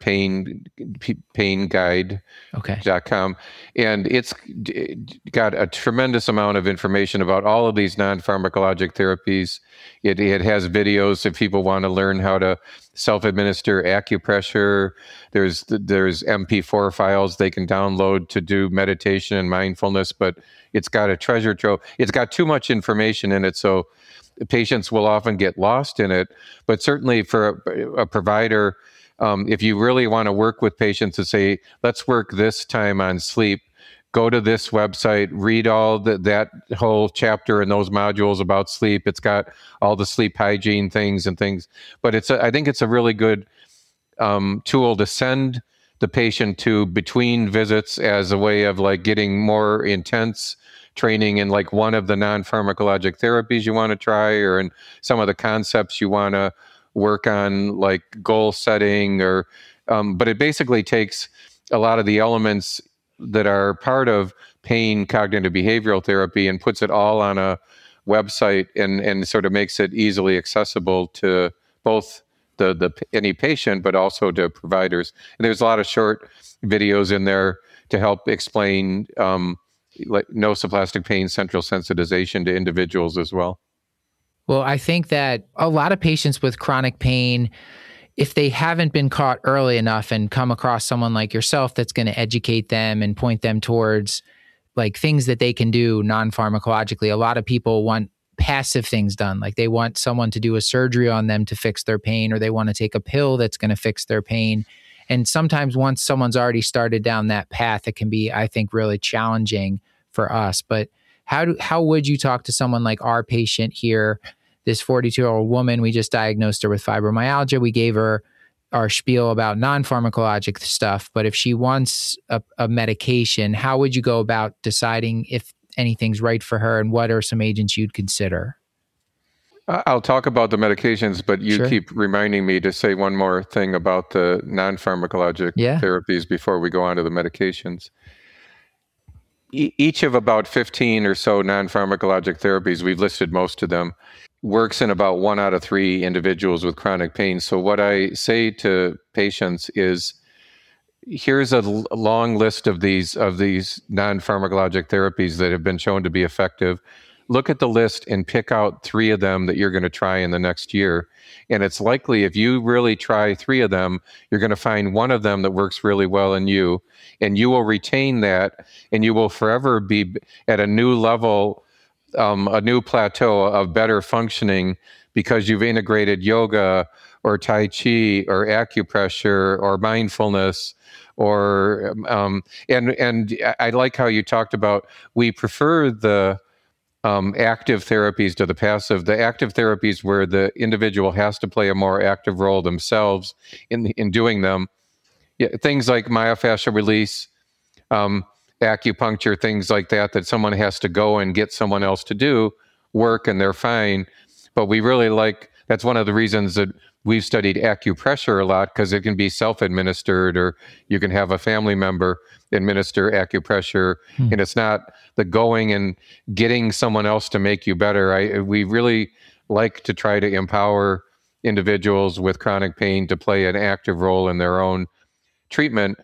painguide.com. And it's got a tremendous amount of information about all of these non-pharmacologic therapies. It has videos if people want to learn how to self-administer acupressure. There's MP4 files they can download to do meditation and mindfulness, but it's got a treasure trove. It's got too much information in it, so patients will often get lost in it. But certainly for a provider, if you really want to work with patients and say, let's work this time on sleep, go to this website, read all that whole chapter and those modules about sleep. It's got all the sleep hygiene things. But I think it's a really good tool to send the patient to between visits as a way of like getting more intense training in like one of the non-pharmacologic therapies you want to try, or in some of the concepts you want to work on, like goal setting, but it basically takes a lot of the elements that are part of pain cognitive behavioral therapy and puts it all on a website and sort of makes it easily accessible to both any patient, but also to providers. And there's a lot of short videos in there to help explain like nosoplastic pain central sensitization to individuals as well. Well, I think that a lot of patients with chronic pain, if they haven't been caught early enough and come across someone like yourself that's going to educate them and point them towards like things that they can do non-pharmacologically, a lot of people want passive things done. Like they want someone to do a surgery on them to fix their pain, or they want to take a pill that's going to fix their pain. And sometimes once someone's already started down that path, it can be, I think, really challenging for us. But how would you talk to someone like our patient here, this 42-year-old woman? We just diagnosed her with fibromyalgia. We gave her our spiel about non-pharmacologic stuff. But if she wants a medication, how would you go about deciding if anything's right for her, and what are some agents you'd consider? I'll talk about the medications, but you Sure. keep reminding me to say one more thing about the non-pharmacologic therapies before we go on to the medications. Each of about 15 or so non-pharmacologic therapies, we've listed most of them, works in about 1 out of 3 individuals with chronic pain. So what I say to patients is, here's a long list of these non-pharmacologic therapies that have been shown to be effective. Look at the list and pick out 3 of them that you're going to try in the next year. And it's likely if you really try 3 of them, you're going to find one of them that works really well in you, and you will retain that, and you will forever be at a new level, a new plateau of better functioning, because you've integrated yoga or Tai Chi or acupressure or mindfulness, or and I like how you talked about, we prefer the active therapies to the passive. The active therapies where the individual has to play a more active role themselves in doing them. Yeah, things like myofascial release, acupuncture, things like that someone has to go and get someone else to do work, and they're fine. But we really like, that's one of the reasons that we've studied acupressure a lot, because it can be self-administered, or you can have a family member administer acupressure, and it's not the going and getting someone else to make you better. We really like to try to empower individuals with chronic pain to play an active role in their own treatment.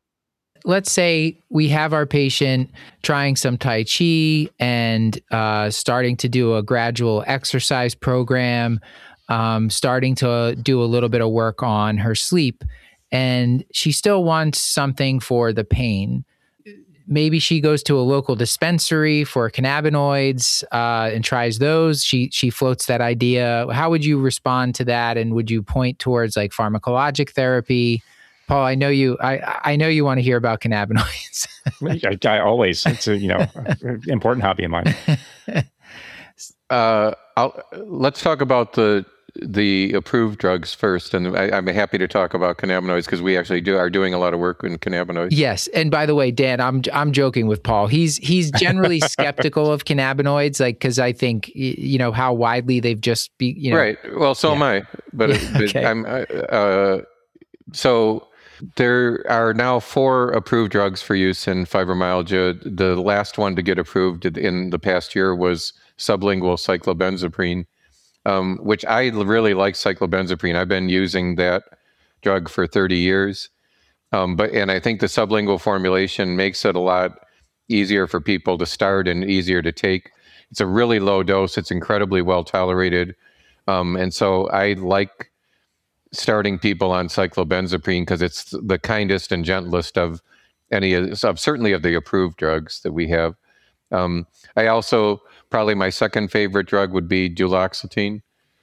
Let's say we have our patient trying some Tai Chi and starting to do a gradual exercise program, starting to do a little bit of work on her sleep, and she still wants something for the pain. Maybe she goes to a local dispensary for cannabinoids and tries those. She floats that idea. How would you respond to that? And would you point towards like pharmacologic therapy? Paul, I know you want to hear about cannabinoids. I always, it's a, important hobby of mine. Let's talk about the the approved drugs first, and I'm happy to talk about cannabinoids because we actually are doing a lot of work in cannabinoids. Yes, and by the way, Dan, I'm joking with Paul. He's generally skeptical of cannabinoids, like because I think how widely they've just be. Right. Well, so am I, but Okay. I'm. So there are now 4 approved drugs for use in fibromyalgia. The last one to get approved in the past year was sublingual cyclobenzaprine. Which I really like cyclobenzaprine. I've been using that drug for 30 years. And I think the sublingual formulation makes it a lot easier for people to start and easier to take. It's a really low dose. It's incredibly well tolerated. And so I like starting people on cyclobenzaprine because it's the kindest and gentlest of certainly of the approved drugs that we have. I also, probably my second favorite drug would be duloxetine.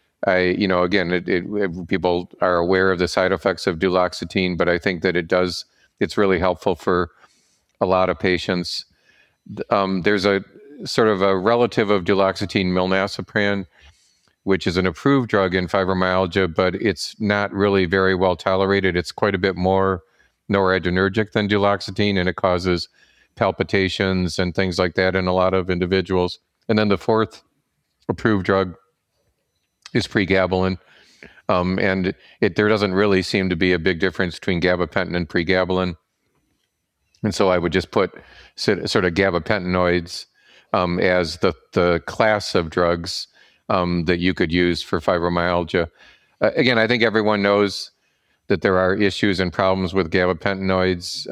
People are aware of the side effects of duloxetine, but I think that it's really helpful for a lot of patients. There's a sort of a relative of duloxetine, milnacipran, which is an approved drug in fibromyalgia, but it's not really very well tolerated. It's quite a bit more noradrenergic than duloxetine, and it causes palpitations and things like that in a lot of individuals. And then the fourth approved drug is pregabalin. And there doesn't really seem to be a big difference between gabapentin and pregabalin. And so I would just put sort of gabapentinoids as the class of drugs that you could use for fibromyalgia. Again, I think everyone knows that there are issues and problems with gabapentinoids,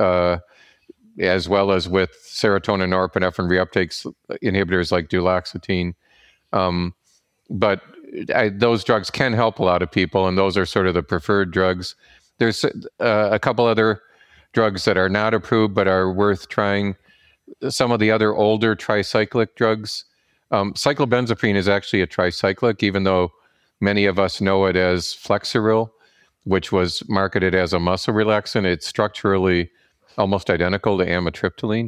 as well as with serotonin norepinephrine reuptake inhibitors like duloxetine. But those drugs can help a lot of people, and those are sort of the preferred drugs. There's a couple other drugs that are not approved but are worth trying. Some of the other older tricyclic drugs. Cyclobenzaprine is actually a tricyclic, even though many of us know it as Flexeril, which was marketed as a muscle relaxant. It's structurally almost identical to amitriptyline,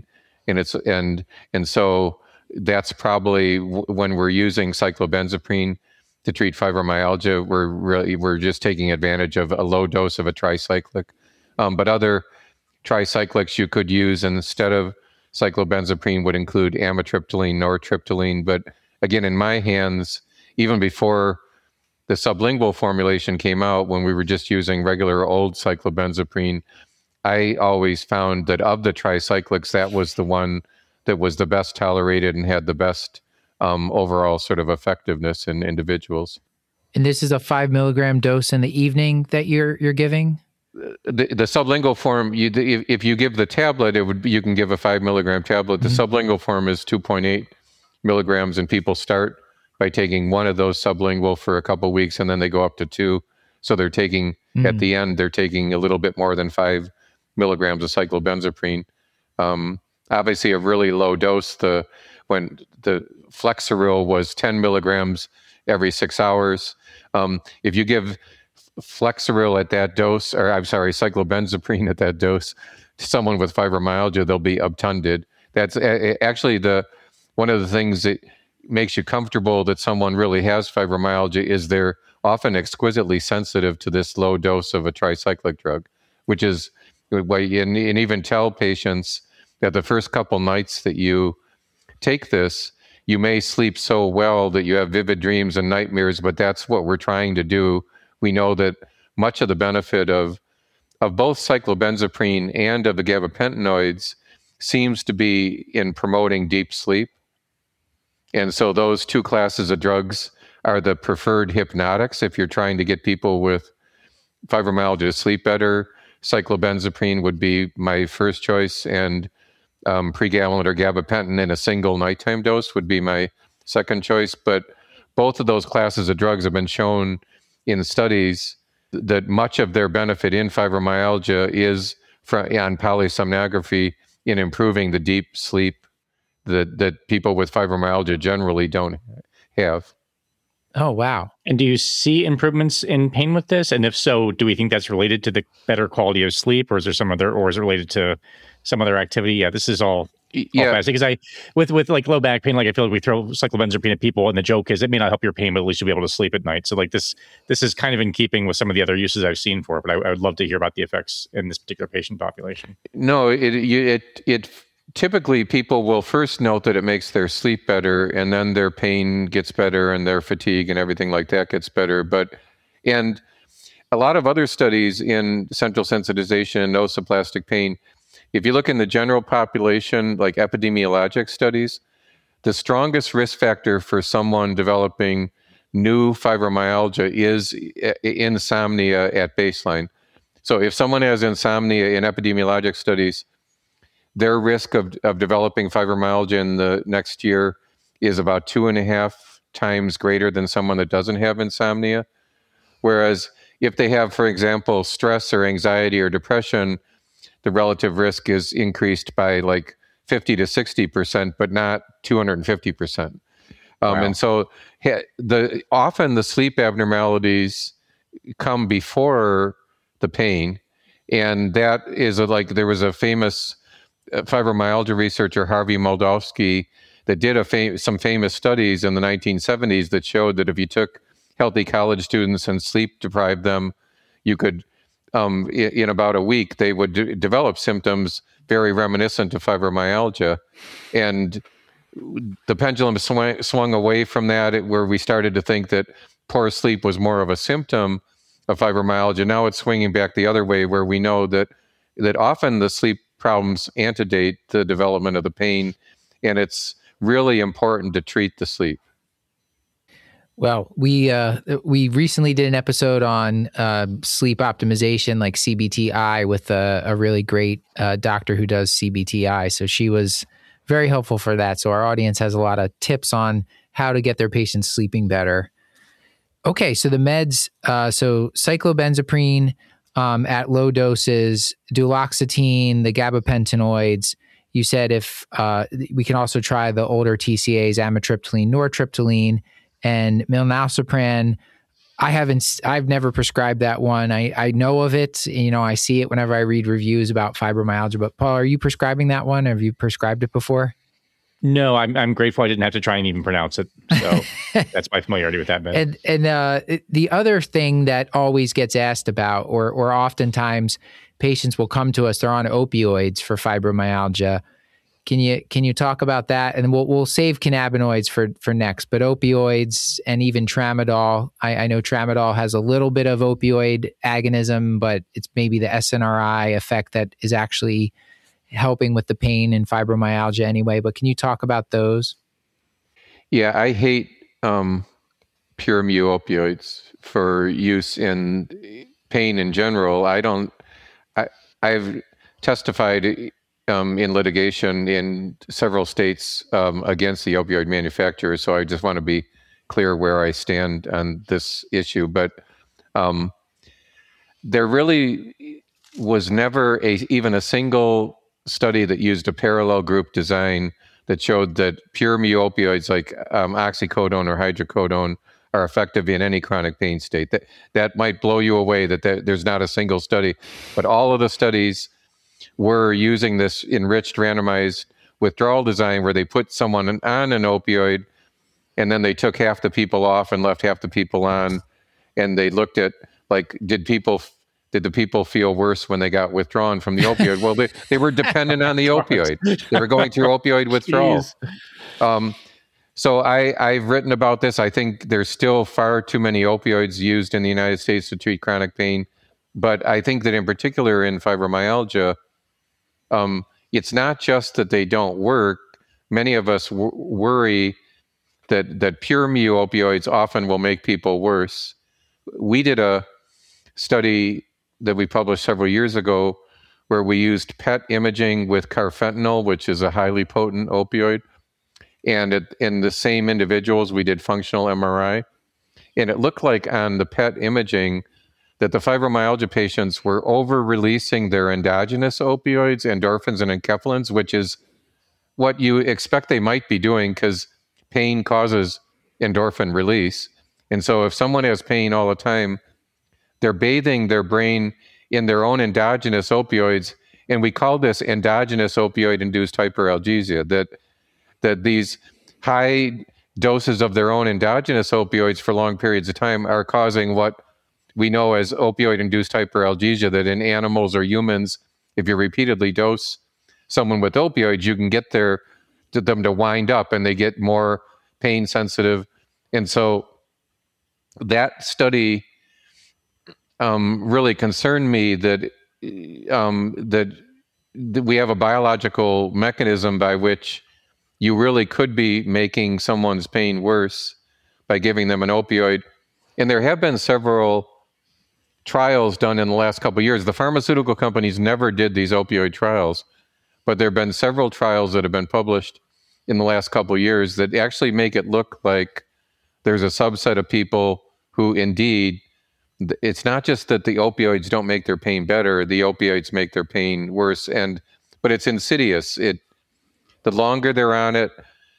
and so that's probably when we're using cyclobenzaprine to treat fibromyalgia, we're just taking advantage of a low dose of a tricyclic. But other tricyclics you could use instead of cyclobenzaprine would include amitriptyline, nortriptyline. But again, in my hands, even before the sublingual formulation came out, when we were just using regular old cyclobenzaprine, I always found that of the tricyclics, that was the one that was the best tolerated and had the best overall sort of effectiveness in individuals. And this is a 5 milligram dose in the evening that you're giving? The sublingual form, if you give the tablet, you can give a 5 milligram tablet. The sublingual form is 2.8 milligrams, and people start by taking one of those sublingual for a couple of weeks, and then they go up to 2. So they're taking, at the end, they're taking a little bit more than 5 milligrams of cyclobenzaprine. Obviously, a really low dose. When the Flexeril was 10 milligrams every 6 hours. If you give Flexeril at that dose, cyclobenzaprine at that dose to someone with fibromyalgia, they'll be obtunded. That's actually one of the things that makes you comfortable that someone really has fibromyalgia is they're often exquisitely sensitive to this low dose of a tricyclic drug, which is why, and even tell patients that the first couple nights that you take this, you may sleep so well that you have vivid dreams and nightmares, but that's what we're trying to do. We know that much of the benefit of both cyclobenzaprine and of the gabapentinoids seems to be in promoting deep sleep. And so those two classes of drugs are the preferred hypnotics. If you're trying to get people with fibromyalgia to sleep better, cyclobenzaprine would be my first choice, and pregabalin or gabapentin in a single nighttime dose would be my second choice. But both of those classes of drugs have been shown in studies that much of their benefit in fibromyalgia is on polysomnography in improving the deep sleep that people with fibromyalgia generally don't have. Oh, wow. And do you see improvements in pain with this? And if so, do we think that's related to the better quality of sleep, or is it related to some other activity? Yeah, this is all Yeah, because with like low back pain, like I feel like we throw cyclobenzapine at people, and the joke is it may not help your pain, but at least you'll be able to sleep at night. So like this is kind of in keeping with some of the other uses I've seen for it. But I would love to hear about the effects in this particular patient population. no, it typically people will first note that it makes their sleep better, and then their pain gets better, and their fatigue and everything like that gets better. And a lot of other studies in central sensitization and nociplastic pain, if you look in the general population, like epidemiologic studies, the strongest risk factor for someone developing new fibromyalgia is insomnia at baseline. So if someone has insomnia in epidemiologic studies, their risk of developing fibromyalgia in the next year is about 2.5 times greater than someone that doesn't have insomnia. Whereas if they have, for example, stress or anxiety or depression, the relative risk is increased by like 50 to 60%, but not 250%. Wow. And so often the sleep abnormalities come before the pain. And that is there was a famous fibromyalgia researcher, Harvey Moldavsky, that did some famous studies in the 1970s that showed that if you took healthy college students and sleep deprived them, you could, in about a week, they would develop symptoms very reminiscent of fibromyalgia. And the pendulum swung away from that, where we started to think that poor sleep was more of a symptom of fibromyalgia. Now it's swinging back the other way, where we know that often the sleep problems antedate the development of the pain, and it's really important to treat the sleep. Well, we recently did an episode on sleep optimization, like CBTI, with a really great doctor who does CBTI. So she was very helpful for that. So our audience has a lot of tips on how to get their patients sleeping better. Okay, so the meds, so cyclobenzaprine at low doses, duloxetine, the gabapentinoids. You said if we can also try the older TCAs, amitriptyline, nortriptyline, and milnacipran. I've never prescribed that one. I know of it. I see it whenever I read reviews about fibromyalgia. But Paul, are you prescribing that one? Have you prescribed it before? No, I'm grateful I didn't have to try and even pronounce it. So that's my familiarity with that med. And the other thing that always gets asked about, or oftentimes patients will come to us, they're on opioids for fibromyalgia. Can you talk about that? And we'll save cannabinoids for next, but opioids and even tramadol. I know tramadol has a little bit of opioid agonism, but it's maybe the SNRI effect that is actually helping with the pain and fibromyalgia anyway. But can you talk about those? Yeah, I hate pure mu opioids for use in pain in general. I've testified in litigation in several states against the opioid manufacturers. So I just want to be clear where I stand on this issue. But there really was never even a single study that used a parallel group design that showed that pure mu opioids like oxycodone or hydrocodone are effective in any chronic pain state. That might blow you away that there's not a single study, but all of the studies were using this enriched randomized withdrawal design where they put someone on an opioid and then they took half the people off and left half the people on, and they looked at did the people feel worse when they got withdrawn from the opioid? Well, they were dependent on the opioid. They were going through opioid withdrawal. So I've written about this. I think there's still far too many opioids used in the United States to treat chronic pain. But I think that in particular in fibromyalgia, it's not just that they don't work. Many of us worry that pure mu opioids often will make people worse. We did a study that we published several years ago where we used PET imaging with carfentanil, which is a highly potent opioid. And in the same individuals, we did functional MRI. And it looked like on the PET imaging that the fibromyalgia patients were over-releasing their endogenous opioids, endorphins and enkephalins, which is what you expect they might be doing because pain causes endorphin release. And so if someone has pain all the time, they're bathing their brain in their own endogenous opioids, And we call this endogenous opioid-induced hyperalgesia, that these high doses of their own endogenous opioids for long periods of time are causing what we know as opioid-induced hyperalgesia, that in animals or humans, if you repeatedly dose someone with opioids, you can get them to wind up and they get more pain sensitive. And so that study really concerned me that we have a biological mechanism by which you really could be making someone's pain worse by giving them an opioid. And there have been several trials done in the last couple of years. The pharmaceutical companies never did these opioid trials, but there have been several trials that have been published in the last couple of years that actually make it look like there's a subset of people who indeed, it's not just that the opioids don't make their pain better, the opioids make their pain worse. But it's insidious. The longer they're on it,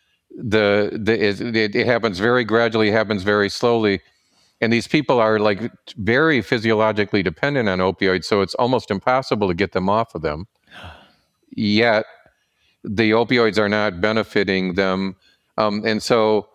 it happens very gradually, happens very slowly. And these people are like very physiologically dependent on opioids, so it's almost impossible to get them off of them. Yet the opioids are not benefiting them. And so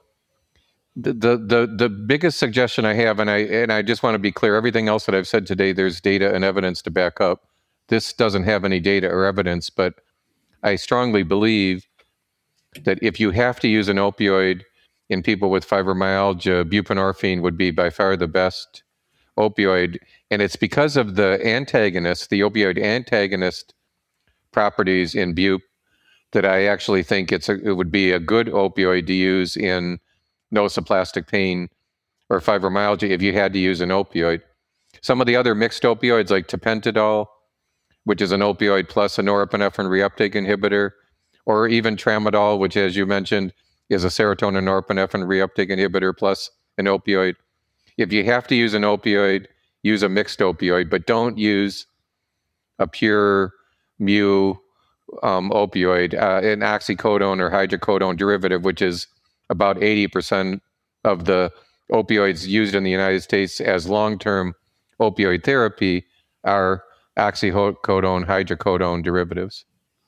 the biggest suggestion I have, and I just want to be clear, everything else that I've said today, there's data and evidence to back up. This doesn't have any data or evidence, but I strongly believe that if you have to use an opioid in people with fibromyalgia, buprenorphine would be by far the best opioid. And it's because of the opioid antagonist properties in bup, that I actually think it would be a good opioid to use in nociplastic pain or fibromyalgia if you had to use an opioid. Some of the other mixed opioids like tapentadol, which is an opioid plus a norepinephrine reuptake inhibitor, or even tramadol, which, as you mentioned, is a serotonin norepinephrine reuptake inhibitor plus an opioid. If you have to use an opioid, use a mixed opioid, but don't use a pure mu opioid, an oxycodone or hydrocodone derivative, which is about 80% of the opioids used in the United States as long-term opioid therapy are oxycodone, hydrocodone derivatives.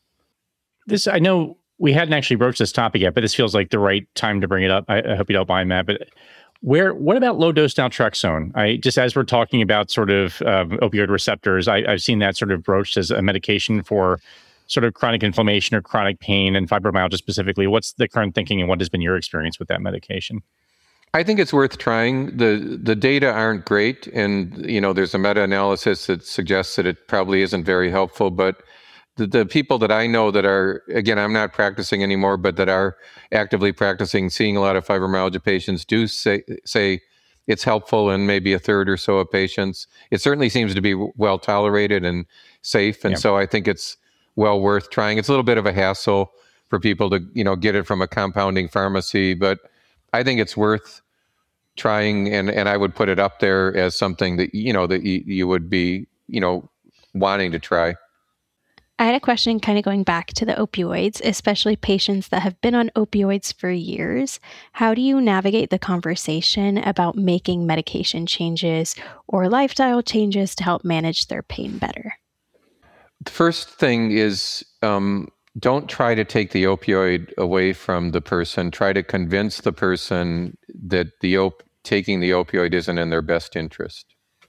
I know we hadn't actually broached this topic yet, but this feels like the right time to bring it up. I hope you don't mind, Matt. But what about low-dose naltrexone? Just as we're talking about sort of opioid receptors, I've seen that sort of broached as a medication for sort of chronic inflammation or chronic pain and fibromyalgia specifically. What's the current thinking and what has been your experience with that medication? I think it's worth trying. The data aren't great, and there's a meta-analysis that suggests that it probably isn't very helpful, but the people that I know that are, again, I'm not practicing anymore, but that are actively practicing, seeing a lot of fibromyalgia patients, do say it's helpful in maybe a third or so of patients. It certainly seems to be well tolerated and safe, and so I think it's well worth trying. It's a little bit of a hassle for people to get it from a compounding pharmacy, but I think it's worth trying, and I would put it up there as something that you would be wanting to try. I had a question kind of going back to the opioids, especially patients that have been on opioids for years. How do you navigate the conversation about making medication changes or lifestyle changes to help manage their pain better? The first thing is don't try to take the opioid away from the person. Try to convince the person that taking the opioid isn't in their best interest.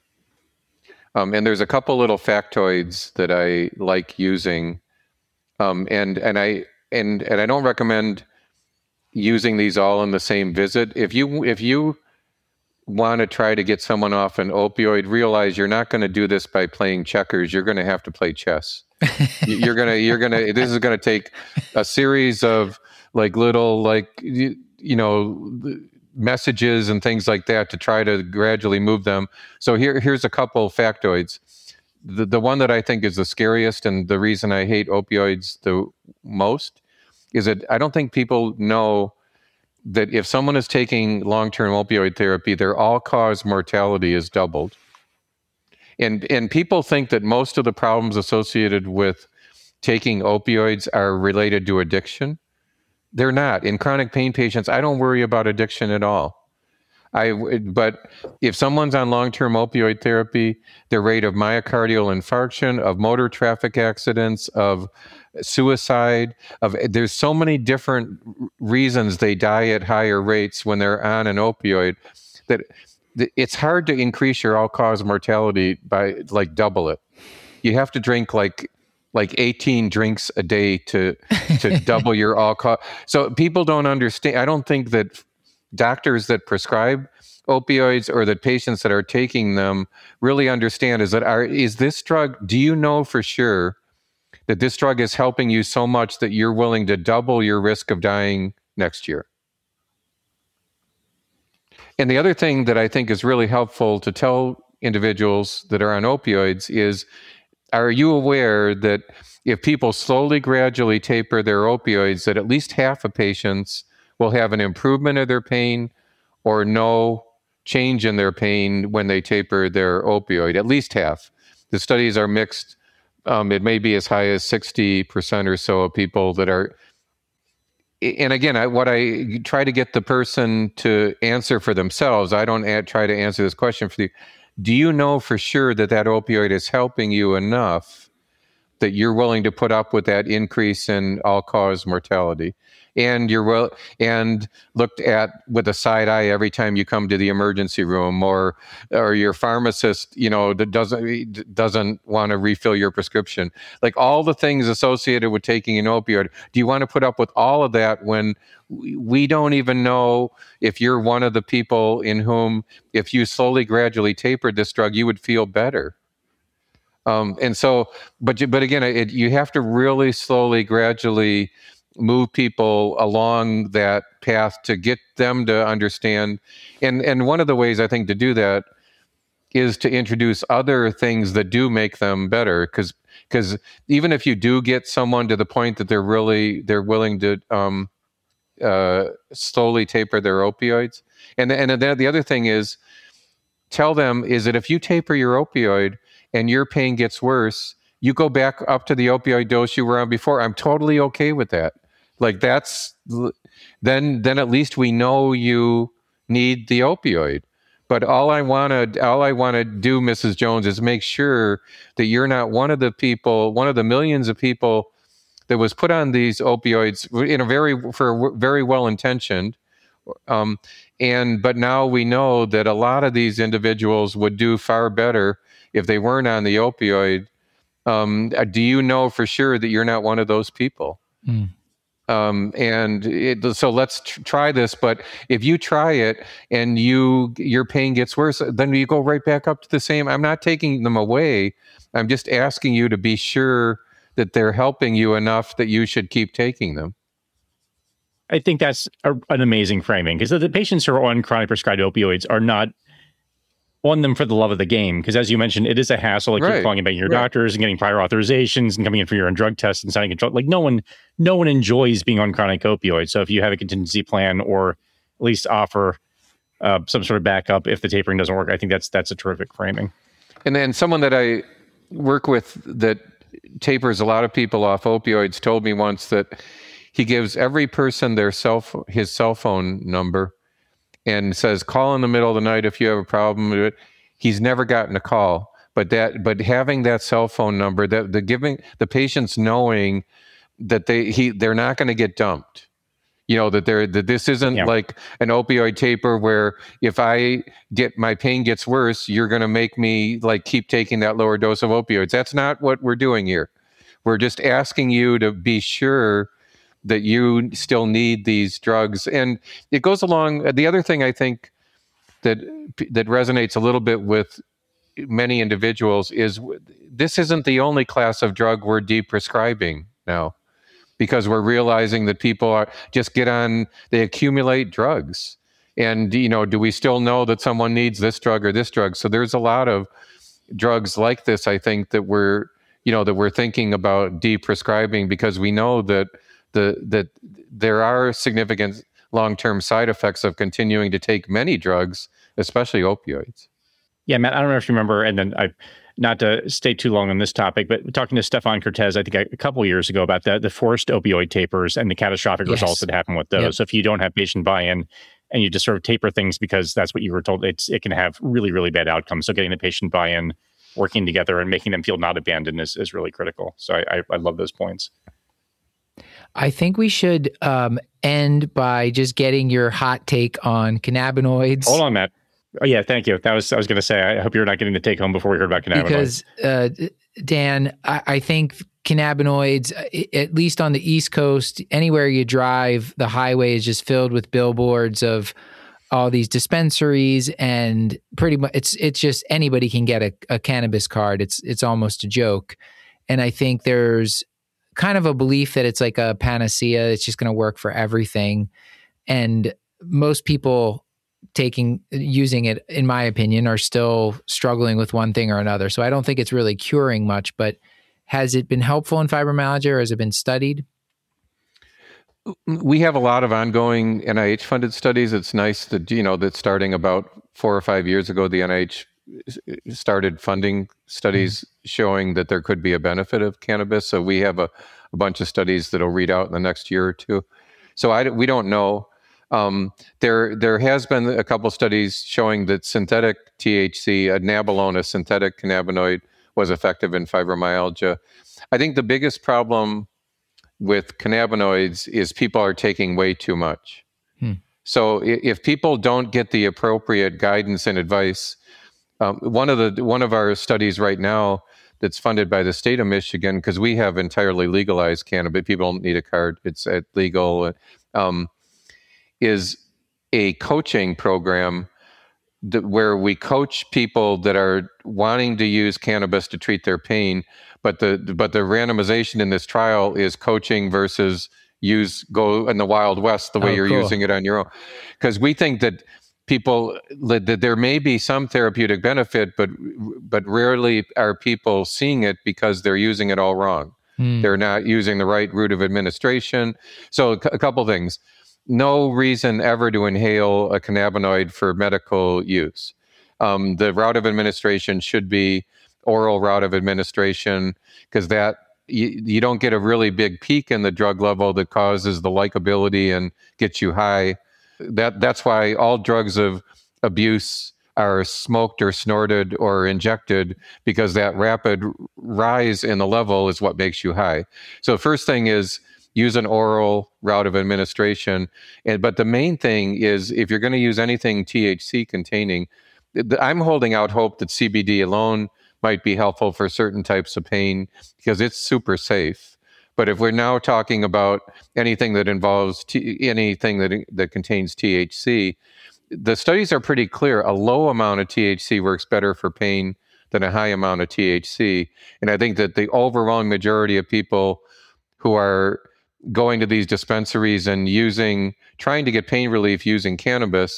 And there's a couple little factoids that I like using, and I don't recommend using these all in the same visit. If you want to try to get someone off an opioid, realize you're not going to do this by playing checkers. You're going to have to play chess. This is going to take a series of little messages and things like that to try to gradually move them. So here's a couple factoids. The one that I think is the scariest, and the reason I hate opioids the most, is that I don't think people know that if someone is taking long-term opioid therapy, their all-cause mortality is doubled. And people think that most of the problems associated with taking opioids are related to addiction. They're not. In chronic pain patients, I don't worry about addiction at all. But if someone's on long-term opioid therapy, the rate of myocardial infarction, of motor traffic accidents, of suicide, there's so many different reasons they die at higher rates when they're on an opioid that it's hard to increase your all-cause mortality by like double it. You have to drink like 18 drinks a day to double your all-cause. So people don't understand. I don't think that doctors that prescribe opioids or that patients that are taking them really understand is this drug, do you know for sure that this drug is helping you so much that you're willing to double your risk of dying next year? And the other thing that I think is really helpful to tell individuals that are on opioids is, are you aware that if people slowly, gradually taper their opioids, that at least half of patients will have an improvement of their pain or no change in their pain when they taper their opioid? At least half. The studies are mixed. It may be as high as 60% or so of people that are. And again, what I try to get the person to answer for themselves. I don't try to answer this question for you. Do you know for sure that opioid is helping you enough that you're willing to put up with that increase in all-cause mortality? And and looked at with a side eye every time you come to the emergency room, or your pharmacist, that doesn't want to refill your prescription. Like all the things associated with taking an opioid. Do you want to put up with all of that when we don't even know if you're one of the people in whom, if you slowly, gradually tapered this drug, you would feel better? And so, but again, you have to really slowly, gradually move people along that path to get them to understand. And one of the ways I think to do that is to introduce other things that do make them better. Because even if you do get someone to the point that they're willing to slowly taper their opioids, and the other thing is, tell them is that if you taper your opioid and your pain gets worse, you go back up to the opioid dose you were on before. I'm totally okay with that. Like then at least we know you need the opioid. But all I want to do, Mrs. Jones, is make sure that you're not one of the millions of people that was put on these opioids very well intentioned. But now we know that a lot of these individuals would do far better if they weren't on the opioid. Do you know for sure that you're not one of those people? Mm. So let's try this. But if you try it and your pain gets worse, then you go right back up to the same. I'm not taking them away. I'm just asking you to be sure that they're helping you enough that you should keep taking them. I think that's an amazing framing, because the patients who are on chronic prescribed opioids are not on them for the love of the game. Because as you mentioned, it is a hassle. Like you're calling about your doctors and getting prior authorizations and coming in for your own drug tests and signing control. Like no one enjoys being on chronic opioids. So if you have a contingency plan, or at least offer some sort of backup if the tapering doesn't work, I think that's a terrific framing. And then someone that I work with that tapers a lot of people off opioids told me once that he gives every person his cell phone number and says, call in the middle of the night if you have a problem with it. He's never gotten a call, but having that cell phone number, giving the patients knowing that they're not going to get dumped. That this isn't like an opioid taper where if my pain gets worse, you're going to make me like keep taking that lower dose of opioids. That's not what we're doing here. We're just asking you to be sure that you still need these drugs. And it goes along. The other thing I think that resonates a little bit with many individuals is this isn't the only class of drug we're deprescribing now, because we're realizing that people they accumulate drugs. And, do we still know that someone needs this drug or this drug? So there's a lot of drugs like this, I think, that we're thinking about deprescribing, because we know that that there are significant long-term side effects of continuing to take many drugs, especially opioids. Yeah, Matt, I don't know if you remember, and then not to stay too long on this topic, but talking to Stefan Cortez, I think a couple of years ago about the forced opioid tapers and the catastrophic results that happen with those. Yep. So if you don't have patient buy-in, and you just sort of taper things because that's what you were told, it can have really, really bad outcomes. So getting the patient buy-in, working together, and making them feel not abandoned is really critical. So I love those points. I think we should end by just getting your hot take on cannabinoids. Hold on, Matt. Oh yeah, thank you. I was going to say, I hope you're not getting the take home before we heard about cannabinoids. Because Dan, I think cannabinoids, at least on the East Coast, anywhere you drive, the highway is just filled with billboards of all these dispensaries, and pretty much it's just anybody can get a cannabis card. It's almost a joke, and I think there's kind of a belief that it's like a panacea. It's just going to work for everything, and most people using it, in my opinion, are still struggling with one thing or another. So I don't think it's really curing much, but has it been helpful in fibromyalgia, or has it been studied? We have a lot of ongoing NIH-funded studies. It's nice that, that starting about 4 or 5 years ago, the NIH started funding studies showing that there could be a benefit of cannabis. So we have a bunch of studies that'll read out in the next year or two. So we don't know. There has been a couple studies showing that synthetic THC, anabolone, a synthetic cannabinoid, was effective in fibromyalgia. I think the biggest problem with cannabinoids is people are taking way too much. So if people don't get the appropriate guidance and advice, one of our studies right now that's funded by the state of Michigan, because we have entirely legalized cannabis, people don't need a card, it's legal, is a coaching program where we coach people that are wanting to use cannabis to treat their pain, but the randomization in this trial is coaching versus go in the Wild West the way you're using it on your own. Because we think that that there may be some therapeutic benefit, but rarely are people seeing it because they're using it all wrong. They're not using the right route of administration. So a couple things. No reason ever to inhale a cannabinoid for medical use. The route of administration should be oral route of administration, because that you don't get a really big peak in the drug level that causes the likability and gets you high. That's why all drugs of abuse are smoked or snorted or injected, because that rapid rise in the level is what makes you high. So first thing is use an oral route of administration. But the main thing is, if you're going to use anything THC containing, I'm holding out hope that CBD alone might be helpful for certain types of pain because it's super safe. But if we're now talking about anything that involves anything that contains THC, the studies are pretty clear. A low amount of THC works better for pain than a high amount of THC. And I think that the overwhelming majority of people who are going to these dispensaries and trying to get pain relief using cannabis,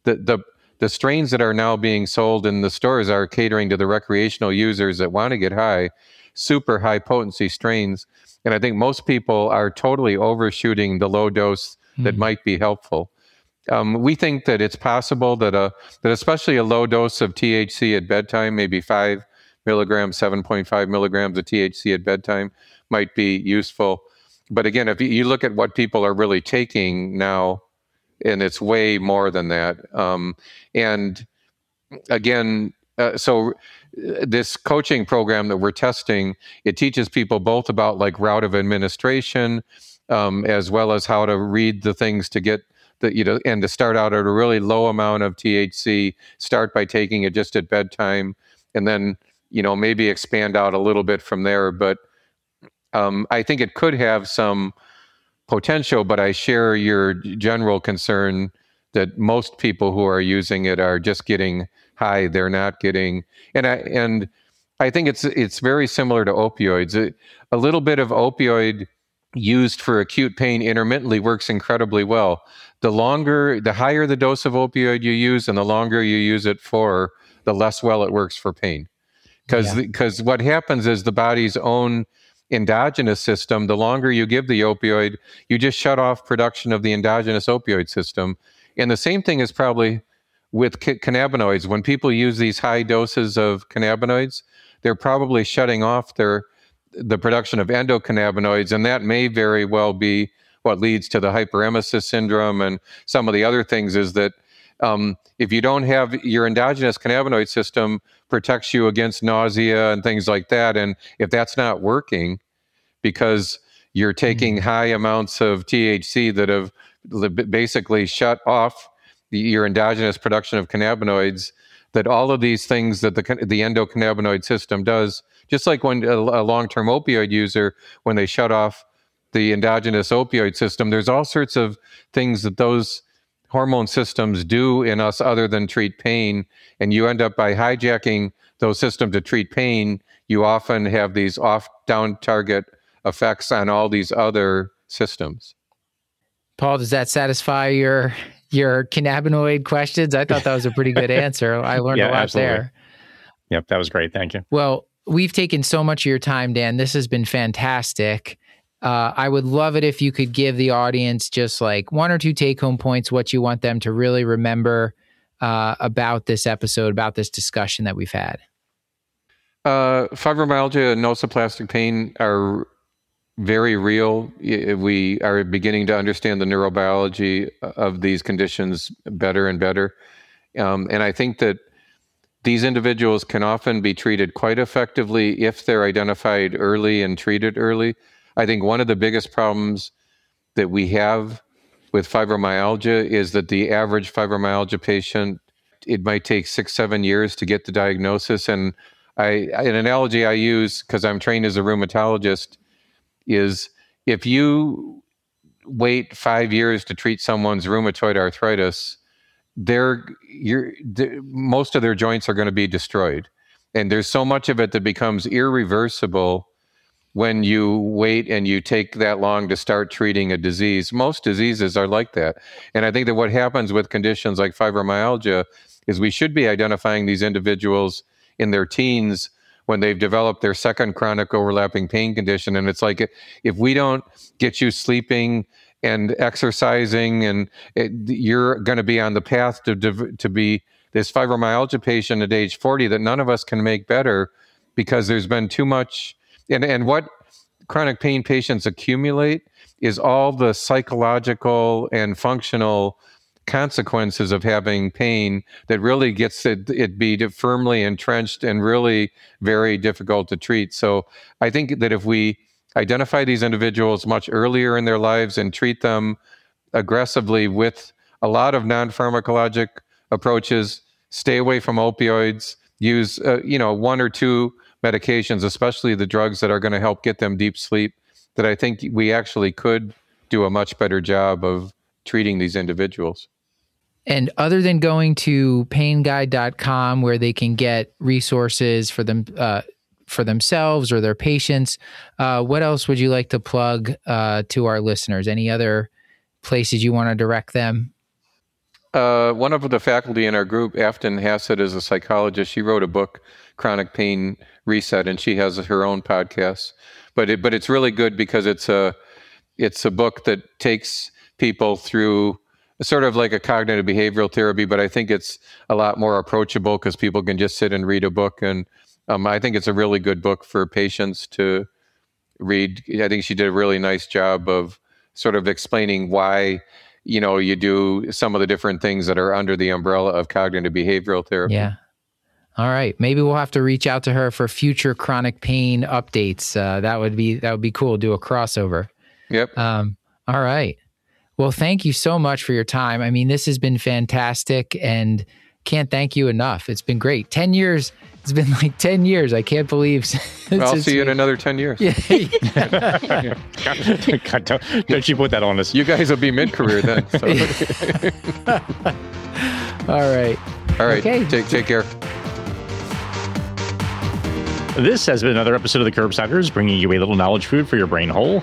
the strains that are now being sold in the stores are catering to the recreational users that want to get high, super high potency strains. And I think most people are totally overshooting the low dose that might be helpful. We think that it's possible that especially a low dose of THC at bedtime, maybe 5 milligrams, 7.5 milligrams of THC at bedtime, might be useful. But again, if you look at what people are really taking now, and it's way more than that. And again, so this coaching program that we're testing, it teaches people both about like route of administration, as well as how to read the things to get and to start out at a really low amount of THC, start by taking it just at bedtime, and then, maybe expand out a little bit from there. But I think it could have some potential, but I share your general concern that most people who are using it are just getting high. They're not getting, and I think it's very similar to opioids. A little bit of opioid used for acute pain intermittently works incredibly well. The higher the dose of opioid you use and the longer you use it for, the less well it works for pain. Because what happens is the body's own endogenous system, the longer you give the opioid, you just shut off production of the endogenous opioid system. And the same thing is probably with cannabinoids. When people use these high doses of cannabinoids, they're probably shutting off the production of endocannabinoids, and that may very well be what leads to the hyperemesis syndrome and some of the other things is that if you don't have your endogenous cannabinoid system protects you against nausea and things like that, and if that's not working because you're taking high amounts of THC that have basically shut off your endogenous production of cannabinoids, that all of these things that the endocannabinoid system does, just like when a long-term opioid user, when they shut off the endogenous opioid system, there's all sorts of things that those hormone systems do in us other than treat pain. And you end up by hijacking those systems to treat pain, you often have these down target effects on all these other systems. Paul, does that satisfy your cannabinoid questions? I thought that was a pretty good answer. I learned a lot absolutely. there. Yep, that was great. Thank you. Well, we've taken so much of your time, Dan. This has been fantastic. I would love it if you could give the audience just like 1 or 2 take-home points, what you want them to really remember about this episode, about this discussion that we've had. Fibromyalgia and nociplastic pain are very real. We are beginning to understand the neurobiology of these conditions better and better. And I think that these individuals can often be treated quite effectively if they're identified early and treated early. I think one of the biggest problems that we have with fibromyalgia is that the average fibromyalgia patient, it might take 6-7 years to get the diagnosis. And an analogy I use, because I'm trained as a rheumatologist, is if you wait 5 years to treat someone's rheumatoid arthritis, most of their joints are going to be destroyed. And there's so much of it that becomes irreversible when you wait and you take that long to start treating a disease. Most diseases are like that. And I think that what happens with conditions like fibromyalgia is we should be identifying these individuals in their teens when they've developed their second chronic overlapping pain condition. And it's like, if we don't get you sleeping and exercising, and you're going to be on the path to be this fibromyalgia patient at age 40 that none of us can make better because there's been too much. And what chronic pain patients accumulate is all the psychological and functional consequences of having pain that really gets it be firmly entrenched and really very difficult to treat. So I think that if we identify these individuals much earlier in their lives and treat them aggressively with a lot of non-pharmacologic approaches, stay away from opioids, use 1 or 2 medications, especially the drugs that are going to help get them deep sleep, that I think we actually could do a much better job of treating these individuals. And other than going to painguide.com where they can get resources for them for themselves or their patients, what else would you like to plug to our listeners? Any other places you want to direct them? One of the faculty in our group, Afton Hassett, is a psychologist. She wrote a book, Chronic Pain Reset, and she has her own podcast. But it's really good because it's a book that takes people through sort of like a cognitive behavioral therapy, but I think it's a lot more approachable because people can just sit and read a book. And I think it's a really good book for patients to read. I think she did a really nice job of sort of explaining why, you do some of the different things that are under the umbrella of cognitive behavioral therapy. Yeah. All right. Maybe we'll have to reach out to her for future chronic pain updates. That would be cool. Do a crossover. Yep. All right. Well, thank you so much for your time. I mean, this has been fantastic and can't thank you enough. It's been great. 10 years. It's been like 10 years. I can't believe. I'll see you in another 10 years. Yeah. God, don't you put that on us. You guys will be mid-career then. So. All right. Okay. Take care. This has been another episode of the Curbsiders, bringing you a little knowledge food for your brain hole.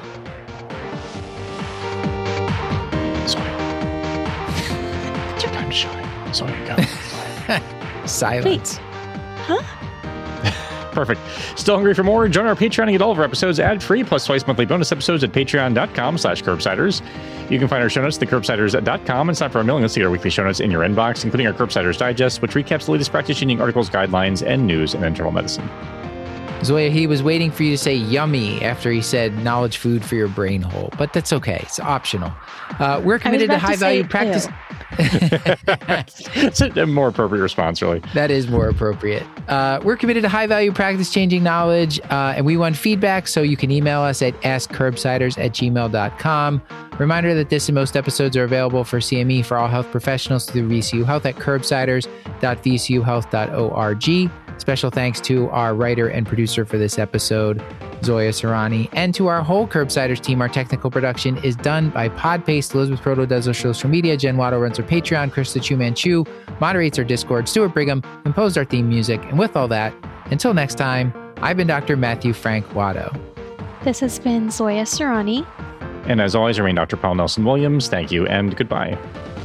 It's your time to shine. So you go. Silence. Wait. Huh? Perfect. Still hungry for more? Join our Patreon and get all of our episodes ad-free, plus twice monthly bonus episodes at patreon.com/Curbsiders. You can find our show notes at thecurbsiders.com and sign up for our mailing list to get our weekly show notes in your inbox, including our Curbsiders Digest, which recaps the latest practice-changing articles, guidelines, and news in internal medicine. Zoya, he was waiting for you to say yummy after he said knowledge food for your brain hole, but that's okay. It's optional. We're committed to high-value practice. It's a more appropriate response, really. That is more appropriate. We're committed to high-value practice-changing knowledge, and we want feedback, so you can email us at askcurbsiders@gmail.com. Reminder that this and most episodes are available for CME for all health professionals through VCU Health at curbsiders.vcuhealth.org. Special thanks to our writer and producer for this episode, Zoya Sarani, and to our whole Curbsiders team. Our technical production is done by Podpaste. Elizabeth Proto does our social media. Jen Watto runs our Patreon. Krista Chu-Manchu moderates our Discord. Stuart Brigham composed our theme music. And with all that, until next time, I've been Dr. Matthew Frank Watto. This has been Zoya Sarani. And as always, I remain Dr. Paul Nelson Williams. Thank you and goodbye.